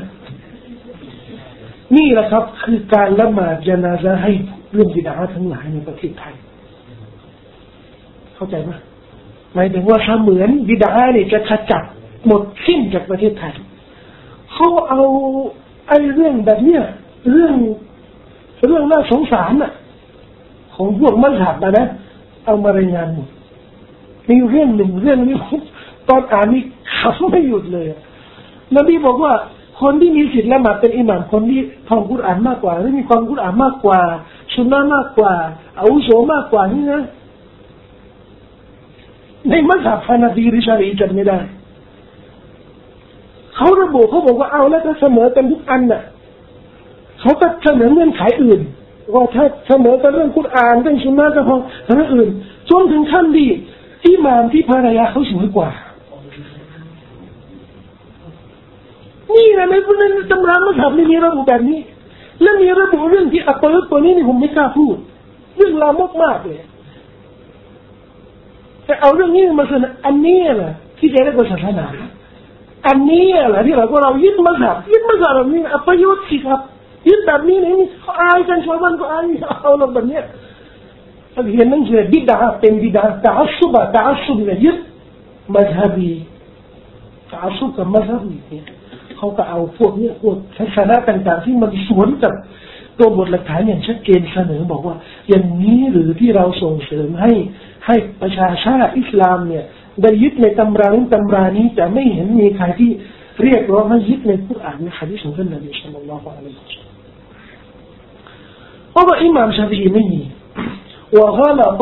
นี่แหละครับคือการละหมาดญะนาซะห์ให้เรื่องบิดาทั้งหลายในประเทศไทยเข้าใจไหมหมายถึงว่าถ้าเหมือนบิดาเนี่ยจะขจัดหมดสิ้นจากประเทศไทยเขาเอาไอ้เรื่องแบบเนี้ยเรื่องน่าสงสารน่ะของพวกมัซฮับนะเอามารายงานหมดมีเรื่องหนึ่งเรื่องนี้ตอนอ่านนี่ขำไม่หยุดเลยนบีบอกว่าคนที่มีสิทธิ์ละหมาดเป็นอิหม่ามคนที่ท่องกุรอานมากกว่าหรือมีความกุรอานมากกว่าสุนนะห์มากกว่าอาวุโสมากกว่านี่นะในมัซฮับฮานาฟีหรือชารีจัดไม่ได้เขาระบุเขาบอกว่าเอาแล้วถ้าเสมอกันทุกอันน่ะเขาก็เสนอเงื่อนไขอื่นว่าถ้าเสมอกันเรื่องกุรอานเรื่องสุนนะห์ก็พอเรื่องอื่นจนถึงขั้นที่อิหม่ามที่ภรรยาเขาสวยกว่านี่นะในตำรามัซฮับนี่มีระบุแบบนี้และมีระบุเรื่องที่อัปลักษณ์ตัวนี้นี่ผมไม่กล้าพูดเรื่องลามกมากเลยแต่เอาเรื่องนี้มาเสนออันนี้แหละที่จะเรียกว่าศาสนาอันนี้แหละที่เรายึดมัซฮับแบบนี้อัปยุทธ์สิครับยึดแบบนี้นี่เขาอายกันชาวบ้านก็อายเอาลงแบบนี้ถ้าเห็นนั่นคือบิดาเป็นบิดาตะอัสซุบเนี่ยยึดมัซฮับีตะอัสซุบกับมัซฮับีเนี่ยเขาก็เอาพวกนี้พวกศาสนาต่างๆที่มันสวนกับตัวบทหลักฐานอย่างชัดเจนเสนอบอกว่าอย่างนี้หรือที่เราส่งเสริมให้ประชาชาติอิสลามเนี่ยได้ยึดในตำรานี้แต่ไม่เห็นมีใครที่เรียกร้องให้ยึดในกุรอานในหะดีษของท่านนบีศ็อลลัลลอฮุอะลัยฮิวะซัลลัมเพราะว่าอิหม่ามชาฟิอีไม่มีوغلط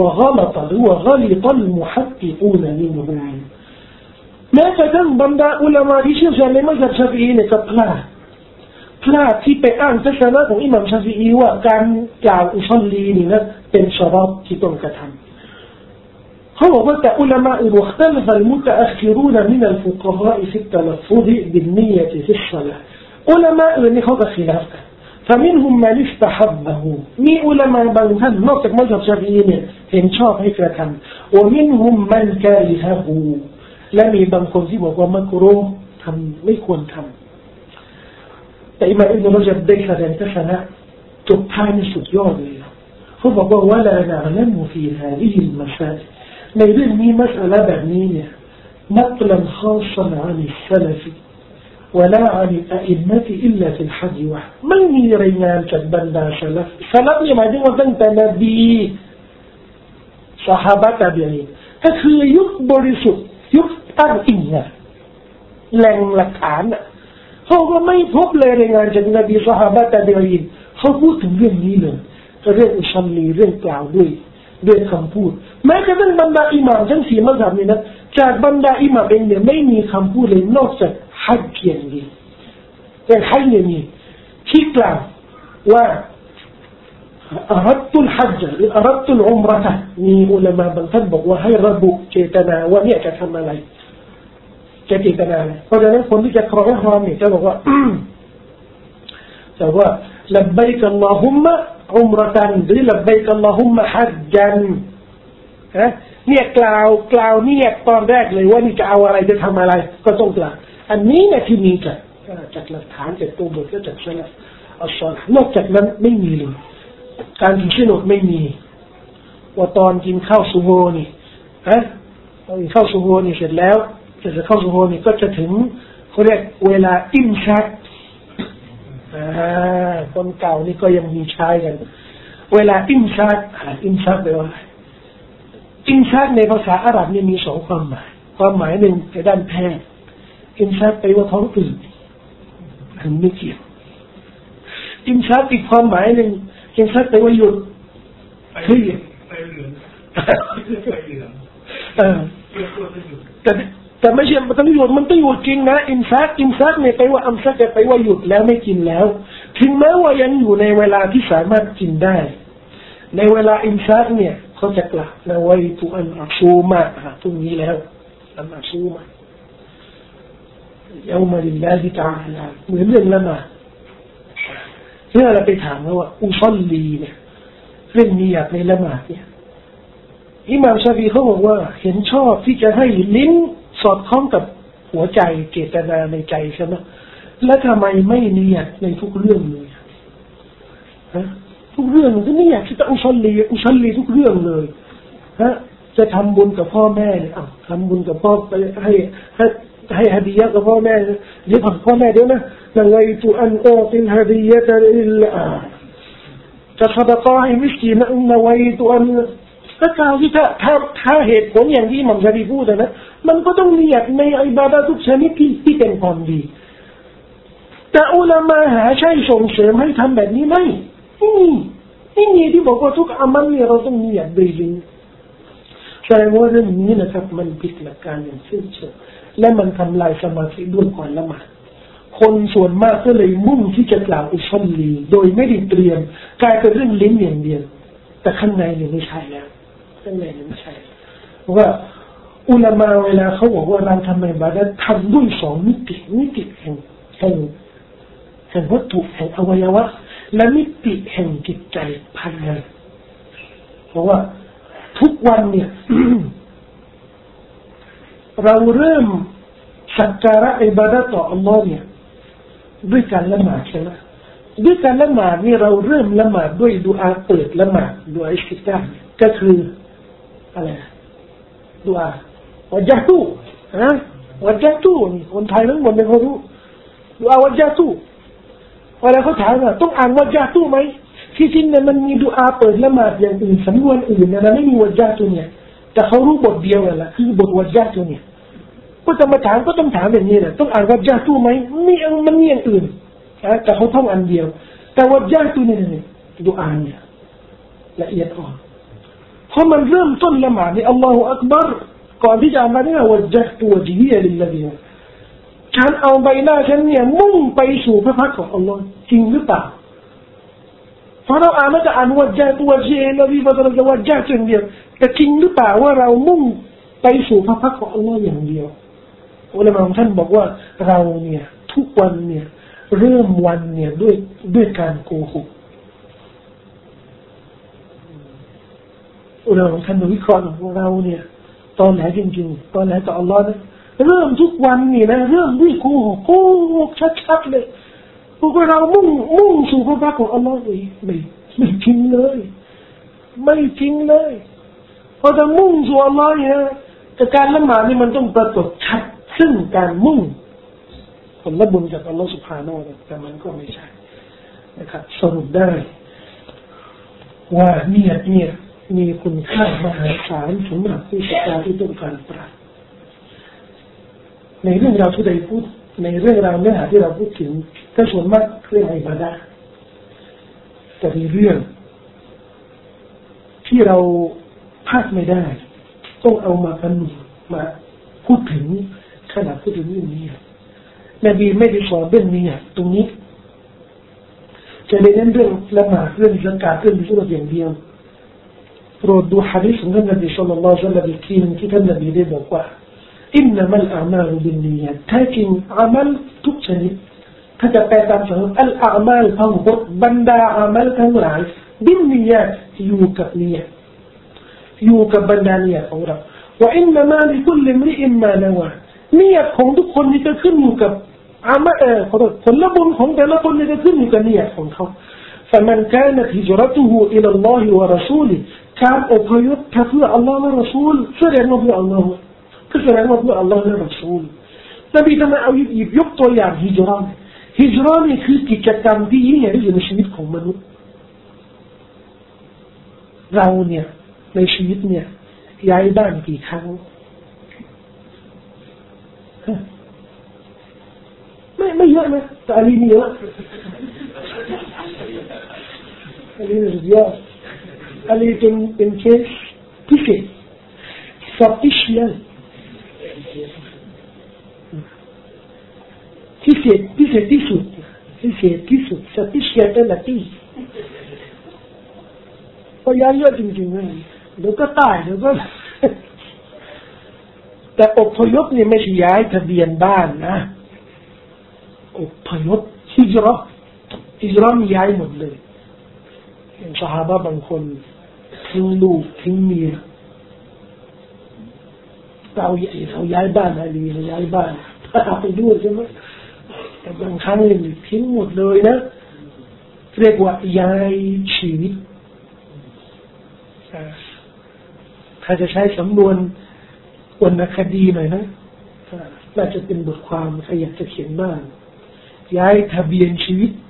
المحققون منهم แม้กระทั่งบรรดาอุลามะที่เชี่ยวชาญในมัซฮับชาฟิอีเนี่ยก็พลาดที่ไปอ้างทัศนะของอิหม่ามชาฟิอีว่าการกล่าวอุซัลลีนี่นะเป็นชะรอตที่ต้องกระทำเขาบอกว่าแต่อุลามะمختلف المتأخرون من الفقهاء في التلفظ بالنية في الصلاة อุลามะอื่นนี่เขาก็ขีลาฟกันفمنهم من استحبه มีอุลามะบางท่านนอกจากมัซฮับชาฟิอีเนี่ยเห็นชอบให้กระทำ ومنهم من كرهه และมีบางคนที่บอกว่ามักรูฮ์ทำไม่ควรทำแต่อิหม่ามอิบนุรอญับได้แสดงทัศนะจบท้ายในสุดยอดเลยเขาบอกว่าولا نعلم في هذه المسائل ในเรื่องนี้มัสอะละแบบนี้เนี่ยنقلا خاصا عن السلف ولا عن الأئمة إلا في الحج وحده ไม่มีรายงานจากบรรดาสลัฟนี่หมายถึงว่าตั้งแต่นบีซอฮาบะตาบีอีนก็คือยุคบริสุทธิ์ยุคตั้งอิงนะแหล่งหลักฐานน่ะเขาก็ไม่พบเลยรายงานจากนบีซอฮาบะตาบีอีนเขาพูดถึงเรื่องนี้เลยเรื่องอุซัลลีเรื่องกล่าวด้วยคำพูดแม้กระทั่งบรรดาอิหม่ามทั้ง4มัซฮับนี่นะจากบรรดาอิหม่ามเองเนี่ยไม่มีคำพูดเลยนอกจากฮัจญ์อย่างเดียวแต่ฮัจญ์เนี่ยมีที่กล่าวว่าอารัดตุลฮัจญ์หรืออารัดตุลอุมเราะห์มีอุลามะบางท่านบอกว่าให้ระบุเจตนาว่าเนี่ยจะทำอะไรจะเจตนาอะไรเพราะฉะนั้นคนที่จะครองอิหรอมเนี่ยจะบอกว่าจะว่าลับบัยกอัลลอฮุมมะอุมเราะห์หรือลับบัยกอัลลอฮุมมะฮัจญันเนี่ยกล่าวเนี่ยตอนแรกเลยว่านี่จะเอาอะไรจะทำอะไรก็ต้องกล่าวอันนี้เนี่ยที่มีจากหลักฐานจากตัวบทและจากสลัฟอัลศอลิห์นอกจากนั้นไม่มีเลยการถือศีลอดไม่มีว่าตอนกินข้าวซุโฮนี่กินข้าวซุโฮนี่เสร็จแล้วจะเข้าสุโฮนี่ก็จะถึงเขาเรียกเวลาอิมชักคนเก่านี่ก็ยังมีใช้กันเวลาอิมชักแปลว่าอิมชักในภาษาอาหรับนี่มีสองความหมายหนึ่งในด้านแพทย์อิมชักแปลว่าท้องอืดอันไม่เกี่ยวอิมชักอีกความหมายหนึ่งอิมชักแปลว่าหยุดคือไปเหลืองแต่ไม่ใช่มันต้องหยุดจริงนะอิมซักเนี่ยแปลว่าอัมซักแปลว่าหยุดแล้วไม่กินแล้วถึงแม้ว่ายังอยู่ในเวลาที่สามารถกินได้ในเวลาอิมซักเนี่ยเขาจะกล่าวนะว่าตุอันอัซูมาตรงนี้แล้วอันอัซูมาเยามาลิลลาฮิตะอาลาเหมือนเรื่องละหมาดเมื่อเราไปถามว่าอุซัลลีเนี่ยเรื่องนี้อยากในละหมาดเนี่ยอิหม่ามชาฟีเขาบอกว่าเห็นชอบที่จะให้ลิ้นสอดคล้องกับหัวใจเจตนาในใจใช่ไหมแล้วทำไมไม่เนียดในทุกเรื่องเลยทุกเรื่องก็นี่อยากที่จะอุซัลลีทุกเรื่องเลยจะทำบุญกับพ่อแม่เนี่ยทำบุญกับพ่อไปให้ฮดียะกับพ่อแม่เดี๋ยวพ่อแม่เดี๋ยวนะละไงตุอันโอติลฮดียะอิลลาจะซะดะกอให้มิสกีนละไงตุอันถ้ากล่าวที่ถ้าเหตุผลอย่างที่มัมซาดีพูดนะมันก็ต้องเนียดในอิบาดะห์ทุกชนิดที่เป็นความดีแต่อุลามะหาใช่ส่งเสริมให้ทำแบบนี้ไหมไม่มีที่บอกว่าทุกอามัลเนี่ยเราต้องเนียดโดยลิ้นแสดงว่าเรื่องนี้นะครับมันผิดหลักการอย่างสิ้นเชิงและมันทำลายสมาธิด้วยก่อนละหมาดคนส่วนมากก็เลยมุ่งที่จะกล่าวอุซัลลีโดยไม่ได้เตรียมกลายเป็นเรื่องลิ้นอย่างเดียวแต่ข้างในเนี่ยไม่ใช่แล้วข้างในเนี่ยไม่ใช่ว่าอุลามะเวลาเขาบอกว่าเราทำอิบาดะห์ทำด้วยสองมิติแห่งวัตถุแห่งอวัยวะและมิติแห่งจิตใจภายในเพราะว่าทุกวันเนี่ย เราเริ่มสักการะอิบาดะห์ต่ออัลลอฮ์เนี่ยด้วยการละหมาดใช่ไหมด้วยการละหมาดนี่เราเริ่มละหมาดด้วยดุอาเปิดละหมาดดุอาอิสติฟาห์ก็คืออะไรดุอาวัจญะตูวัจญะตูนี่คนไทยทั้งหมดไม่รู้ดุอาวัจญะตูเวลาเขาถามว่าต้องอ่านวัจญะตูไหมที่จริงเนี่ยมันมีดุอาเปิดละหมาดอย่างอื่นสำนวนอื่นนะไม่มีวัจญะตูเนี่ยแต่เขารู้บทเดียวนั่นแหละคือบทวัจญะตูเนี่ยก็จะมาถามก็ต้องถามแบบนี้นะต้องอ่านวัจญะตูไหมมันมีอย่างอื่นแต่เขาท่องอันเดียวแต่วัจญะตูเนี่ยดุอาเนี่ยละเอียดอ่อนเพราะมันเริ่มต้นละหมาดนี่อัลลอฮฺอักบัรก่อนที่จะมาเนี่ยวัจญะตูวะจิฮียะลิลลาฮิฉันเอาใบหน้าฉันเนี่ยมุ่งไปสู่พระพักตร์ของอัลลอฮฺจริงหรือเปล่าเพราะเราอ่านแล้วจะอ่านวัจญะตูวะจิฮียะลิลลาฮิวัจญะตูอย่างเดียวแต่จริงหรือเปล่าว่าเรามุ่งไปสู่พระพักตร์ของอัลลอฮฺอย่างเดียวอุลามะของท่านบอกว่าเราเนี่ยทุกวันเนี่ยเริ่มวันเนี่ยด้วยการโกหกอุลามะของท่านวิเคราะห์ว่าเราเนี่ยตอนไหนจริงๆตอนไหนต่ออัลลอฮ์นะเริ่มทุกวันนี่นะเริ่มด้วยโกหกชัดๆเลยพวกเรามุ่งสู่พระพักตร์ของอัลลอฮ์เลยไม่จริงเลยไม่จริงเลยพอจะมุ่งสู่อัลลอฮ์เนี่ยแต่การละหมาดนี่มันต้องปรากฏชัดซึ่งการมุ่งผลบุญจากอัลลอฮ์ سبحانه และ تعالى แต่มันก็ไม่ใช่นะครับสรุปได้ว่าเนียดเนี่ยมีคุณค่ามหาศาลสำหรับผู้ศรัทธาที่ต้องการปราบในเรื่องราวที่ได้พูดในเรื่องราวเนื้อหาที่เราพูดถึงก็ส่วนมากเรื่องอิบาดะห์แต่ในเรื่องที่เราพลาดไม่ได้ต้องเอามากันมาพูดถึงขณะพูดถึงเรื่องนี้นบีไม่ได้สอนเรื่องนี้ตรงนี้จะได้เน้นเรื่องละหมาดเรื่องซักาตเรื่องสุรอย่างเดียวโปรดดูหะดีษของท่านนบีศ็อลลัลลอฮุอะลัยฮิวะซัลลัมอีกทีนึงที่ท่านนบีได้บอกว่าอินนัมัลอามาลุบินนียะห์แท้จริงอามัลทุกชนิดถ้าจะแปลตามสำนวนอัลอามัลทั้งหมดบรรดาอามัลทั้งหลายบินนียะห์อยู่กับนียะห์อยู่กับบรรดานียะห์ของเราว่าอินนัมาลิคุลลิมริอิมมานะวะนียะห์ของทุกคนนี่จะขึ้นอยู่กับอามัลผลบุญของแต่ละคนนี่จะขึ้นอยู่กับนียะห์ของเขาفمن كانت هجرته إلى الله ورسوله การอพยพเพื่ออัลลอฮ์และรอซูลแสดงว่าเพื่ออัลลอฮ์ก็แสดงว่าพวกอัลลอฮ์และรอซูลนบีทำไมเอาหยิบยกตัวอย่างฮิจรัตฮิจรัตนี่คือกิจกรรมที่ยิ่งใหญ่ที่สุดในชีวิตของมนุษย์เราเนี่ยในชีวิตเนี่ยย้ายบ้านกี่ครั้งไม่เยอะนะแต่อันนี้เยอะอันนี้เยอะอันนี้เป็นเคสพิเศษ special พิเศษที่สุดspecial แต่ที่พอย้ายเยอะจริงๆนะเดี๋ยวก็ตายเดี๋ยวก็แต่อพยพเนี่ยไม่ใช่ย้ายทะเบียนบ้านนะอพยพฮิจเราะห์ย้ายหมดเลยอย่างซอฮาบะห์บางคนทิ้งลูกทิ้งเมียเขาย้ายบ้านอะไรย้ายบ้านถ้าไปด้วยใช่ไหมแต่บางครั้งเนี่ยทิ้งหมดเลยนะเรียกว่าย้ายชีวิตถ้าจะใช้สำนวนวรรณคดีหน่อยนะน่าจะเป็นบทความใครอยากจะเขียนบ้างย้ายทะเบียนชีวิต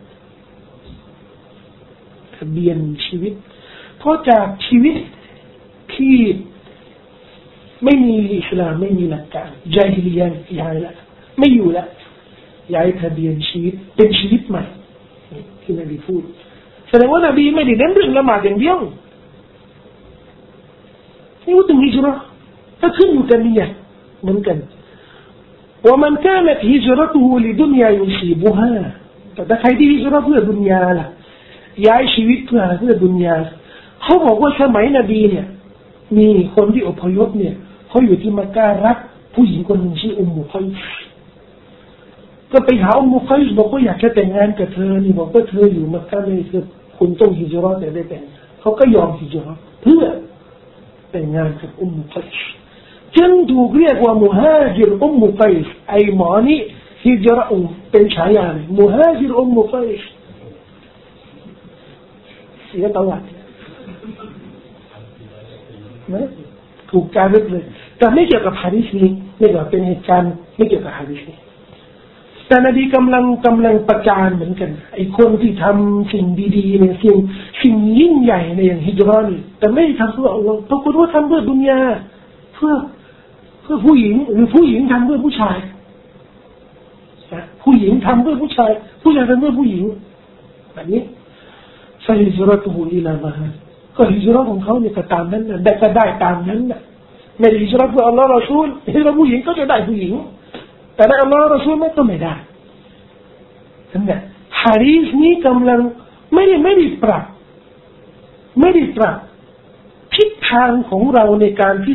เพราะจากชีวิตที่ไม่มีอิสลามไม่มีหลักการญาฮิลิยะห์ย้ายละไม่อยู่ละย้ายทะเบียนชีวิตเป็นชีวิตใหม่ที่นบีพูดแสดงว่านบีไม่ได้เน้นเรื่องละหมาดอย่างเดียวนี่ว่าต้องฮิจเราะห์ถ้าขึ้นอยู่กับนิยะห์เหมือนกันومن كانت هجرته لدنيا يصيبها แต่ใครที่ฮิจเราะห์เพื่อดุนยาล่ะย้ายชีวิตเพื่อดุนยาเขาบอกว่าสมัยนบีเนี่ยมีคนที่อพยพเนี่ยเขาอยู่ที่มักกะห์รักผู้หญิงคนหนึ่งชื่ออุมมุกัยซก็ไปหาอุมมุกัยซบอกว่าอยากจะแต่งงานกับเธอนี่บอกว่าเธออยู่มักกะห์เลยคือคุณต้องฮิจเราะห์แต่ได้แต่งเขาก็ยอมฮิจเราะห์เพื่อแต่งงานกับอุมมุกัยซจึงถูกเรียกว่ามุฮาจิรอุมมุกัยซไอหมอนี่ฮิจเราะห์เป็นฉายาเลยมุฮาจิรอุมมุกัยซเสียตลอดนะถูกจารึกเลยแต่ไม่เกี่ยวกับหะดีษนี้ไม่เกี่ยวกับเป็นเหตุการณ์ไม่เกี่ยวกับหะดีษนี้แต่นบีกำลังประจานเหมือนกันไอ้คนที่ทำสิ่งดีๆเนี่ยสิ่งยิ่งใหญ่ในอย่างฮิจเราะห์นี่แต่ไม่ทำเพื่ออัลลอฮ์ปรากฏว่าทำเพื่อดุนยาเพื่อผู้หญิงหรือผู้หญิงทำเพื่อผู้ชายผู้หญิงทำเพื่อผู้ชายผู้ชายทำเพื่อผู้หญิงแบบนี้فهجرته إلى ما هاجر ก็ฮิจเราะห์ของเขาเนี่ยก็ตามนั้นน่ะได้ก็ได้ตามนั้นน่ะไม่ได้ฮิจเราะห์เพื่ออัลลอฮ์รอซูลฮิจเราะห์ผู้หญิงก็จะได้ผู้หญิงแต่ได้อัลลอฮ์รอซูลไม่ก็ไม่ได้นั่นแหละหะดีษนี้กำลังไม่ได้ปรับทิศทางของเราในการที่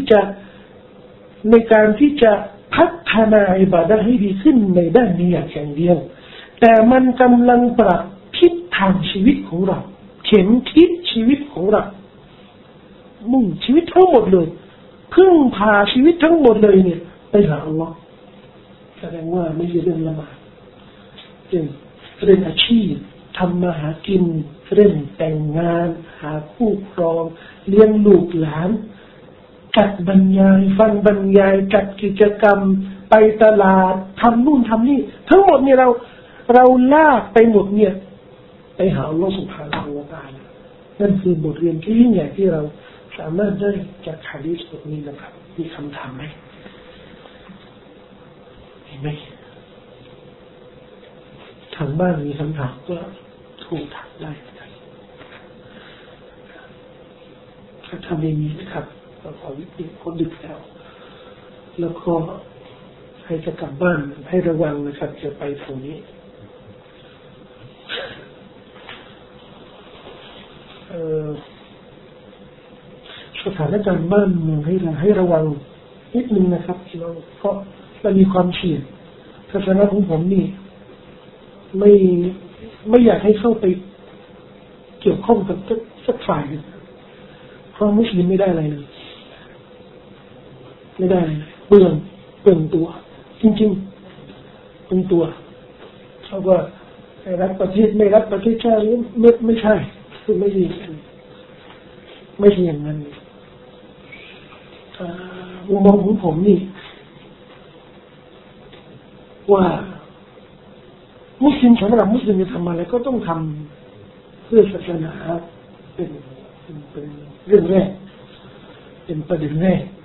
จะพัฒนาอิบาดะห์ให้ดีขึ้นในด้านนี้อย่างเดียวแต่มันกำลังปรับทิศทางชีวิตของเราเข็มทิศชีวิตของเรามุ่งชีวิตทั้งหมดเลยพึ่งพาชีวิตทั้งหมดเลยเนี่ยไปหาอัลลอฮ์แสดงว่าไม่ใช่เรื่องละหมาดเรื่องอาชีพทำมาหากินเรื่องแต่งงานหาคู่ครองเลี้ยงลูกหลานจัดบรรยายฟังบรรยายจัดกิจกรรมไปตลาดทำนู่นทำนี่ทั้งหมดเนี่ยเราลากไปหมดเนี่ยไปหาอัลลอฮฺ سبحانه และ تعالى นั่นคือบทเรียนที่ยิ่งใหญ่ที่เราสามารถได้จากหะดีษบทนี้นะครับมีคำถามไหมเห็นไหมทางบ้านมีคำถามก็ถูกถามได้ถ้าไม่มีนะครับเราขอวิธีคนดึกแล้วก็ให้จะกลับบ้านให้ระวังนะครับจะไปตรงนี้สถานการณ์บ้านเมืองให้ระวังนิดนึงนะครับพี่น้องเพราะมันมีความเสี่ยงทัศนะของผมนี่ไม่อยากให้เข้าไปเกี่ยวข้องกับสักฝ่ายเพราะมุสลิมไม่ได้อะไรเลยไม่ได้เปลืองตัวจริงๆเป็นตัวเขาก็รักประเทศไม่รักประเทศชาติไม่ใช่คือไม่ใช่อย่างนั้นมุมมองของผมนี่ว่ามุสลิมสำหรับมุสลิมจะทำอะไรก็ต้องทำเพื่อศาสนาเป็นเรื่องแรกเป็นประเด็นแรก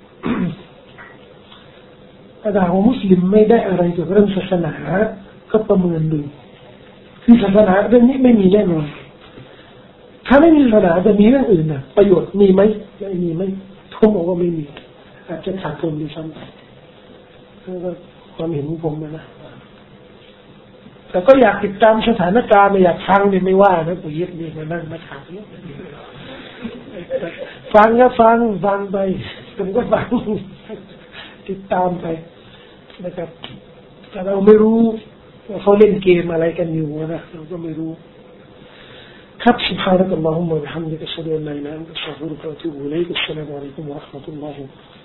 ถ้าว่ามุสลิมไม่ได้อะไรเกี่ยวกับเรื่องศาสนาก็ประเมินดูคือศาสนาเรื่องนี้ไม่มีแน่นอนถ้าไม่มีศาสนาจะมีเรื่องอื่นนะประโยชน์มีไหมไม่มีไหมผมบอกว่าไม่มีอาจจะขาดทุนด้วยซ้ำไปก็ความเห็นของผมนะแต่ก็อยากติดตามสถานการณ์ไม่อยากฟังเนี่ยไม่ว่านะปุ๋ยนี่มานั่งมาถามฟังก็ฟังไปผมก็ฟังติดตามไปนะครับแต่เราไม่รู้ว่าเขาเล่นเกมอะไรกันอยู่นะเราก็ไม่รู้ครับ سبحانك اللهم وبحمدك أشهد أن لا إله إلا أنت أستغفرك وأتوب إليك السلام عليكم ورحمة الله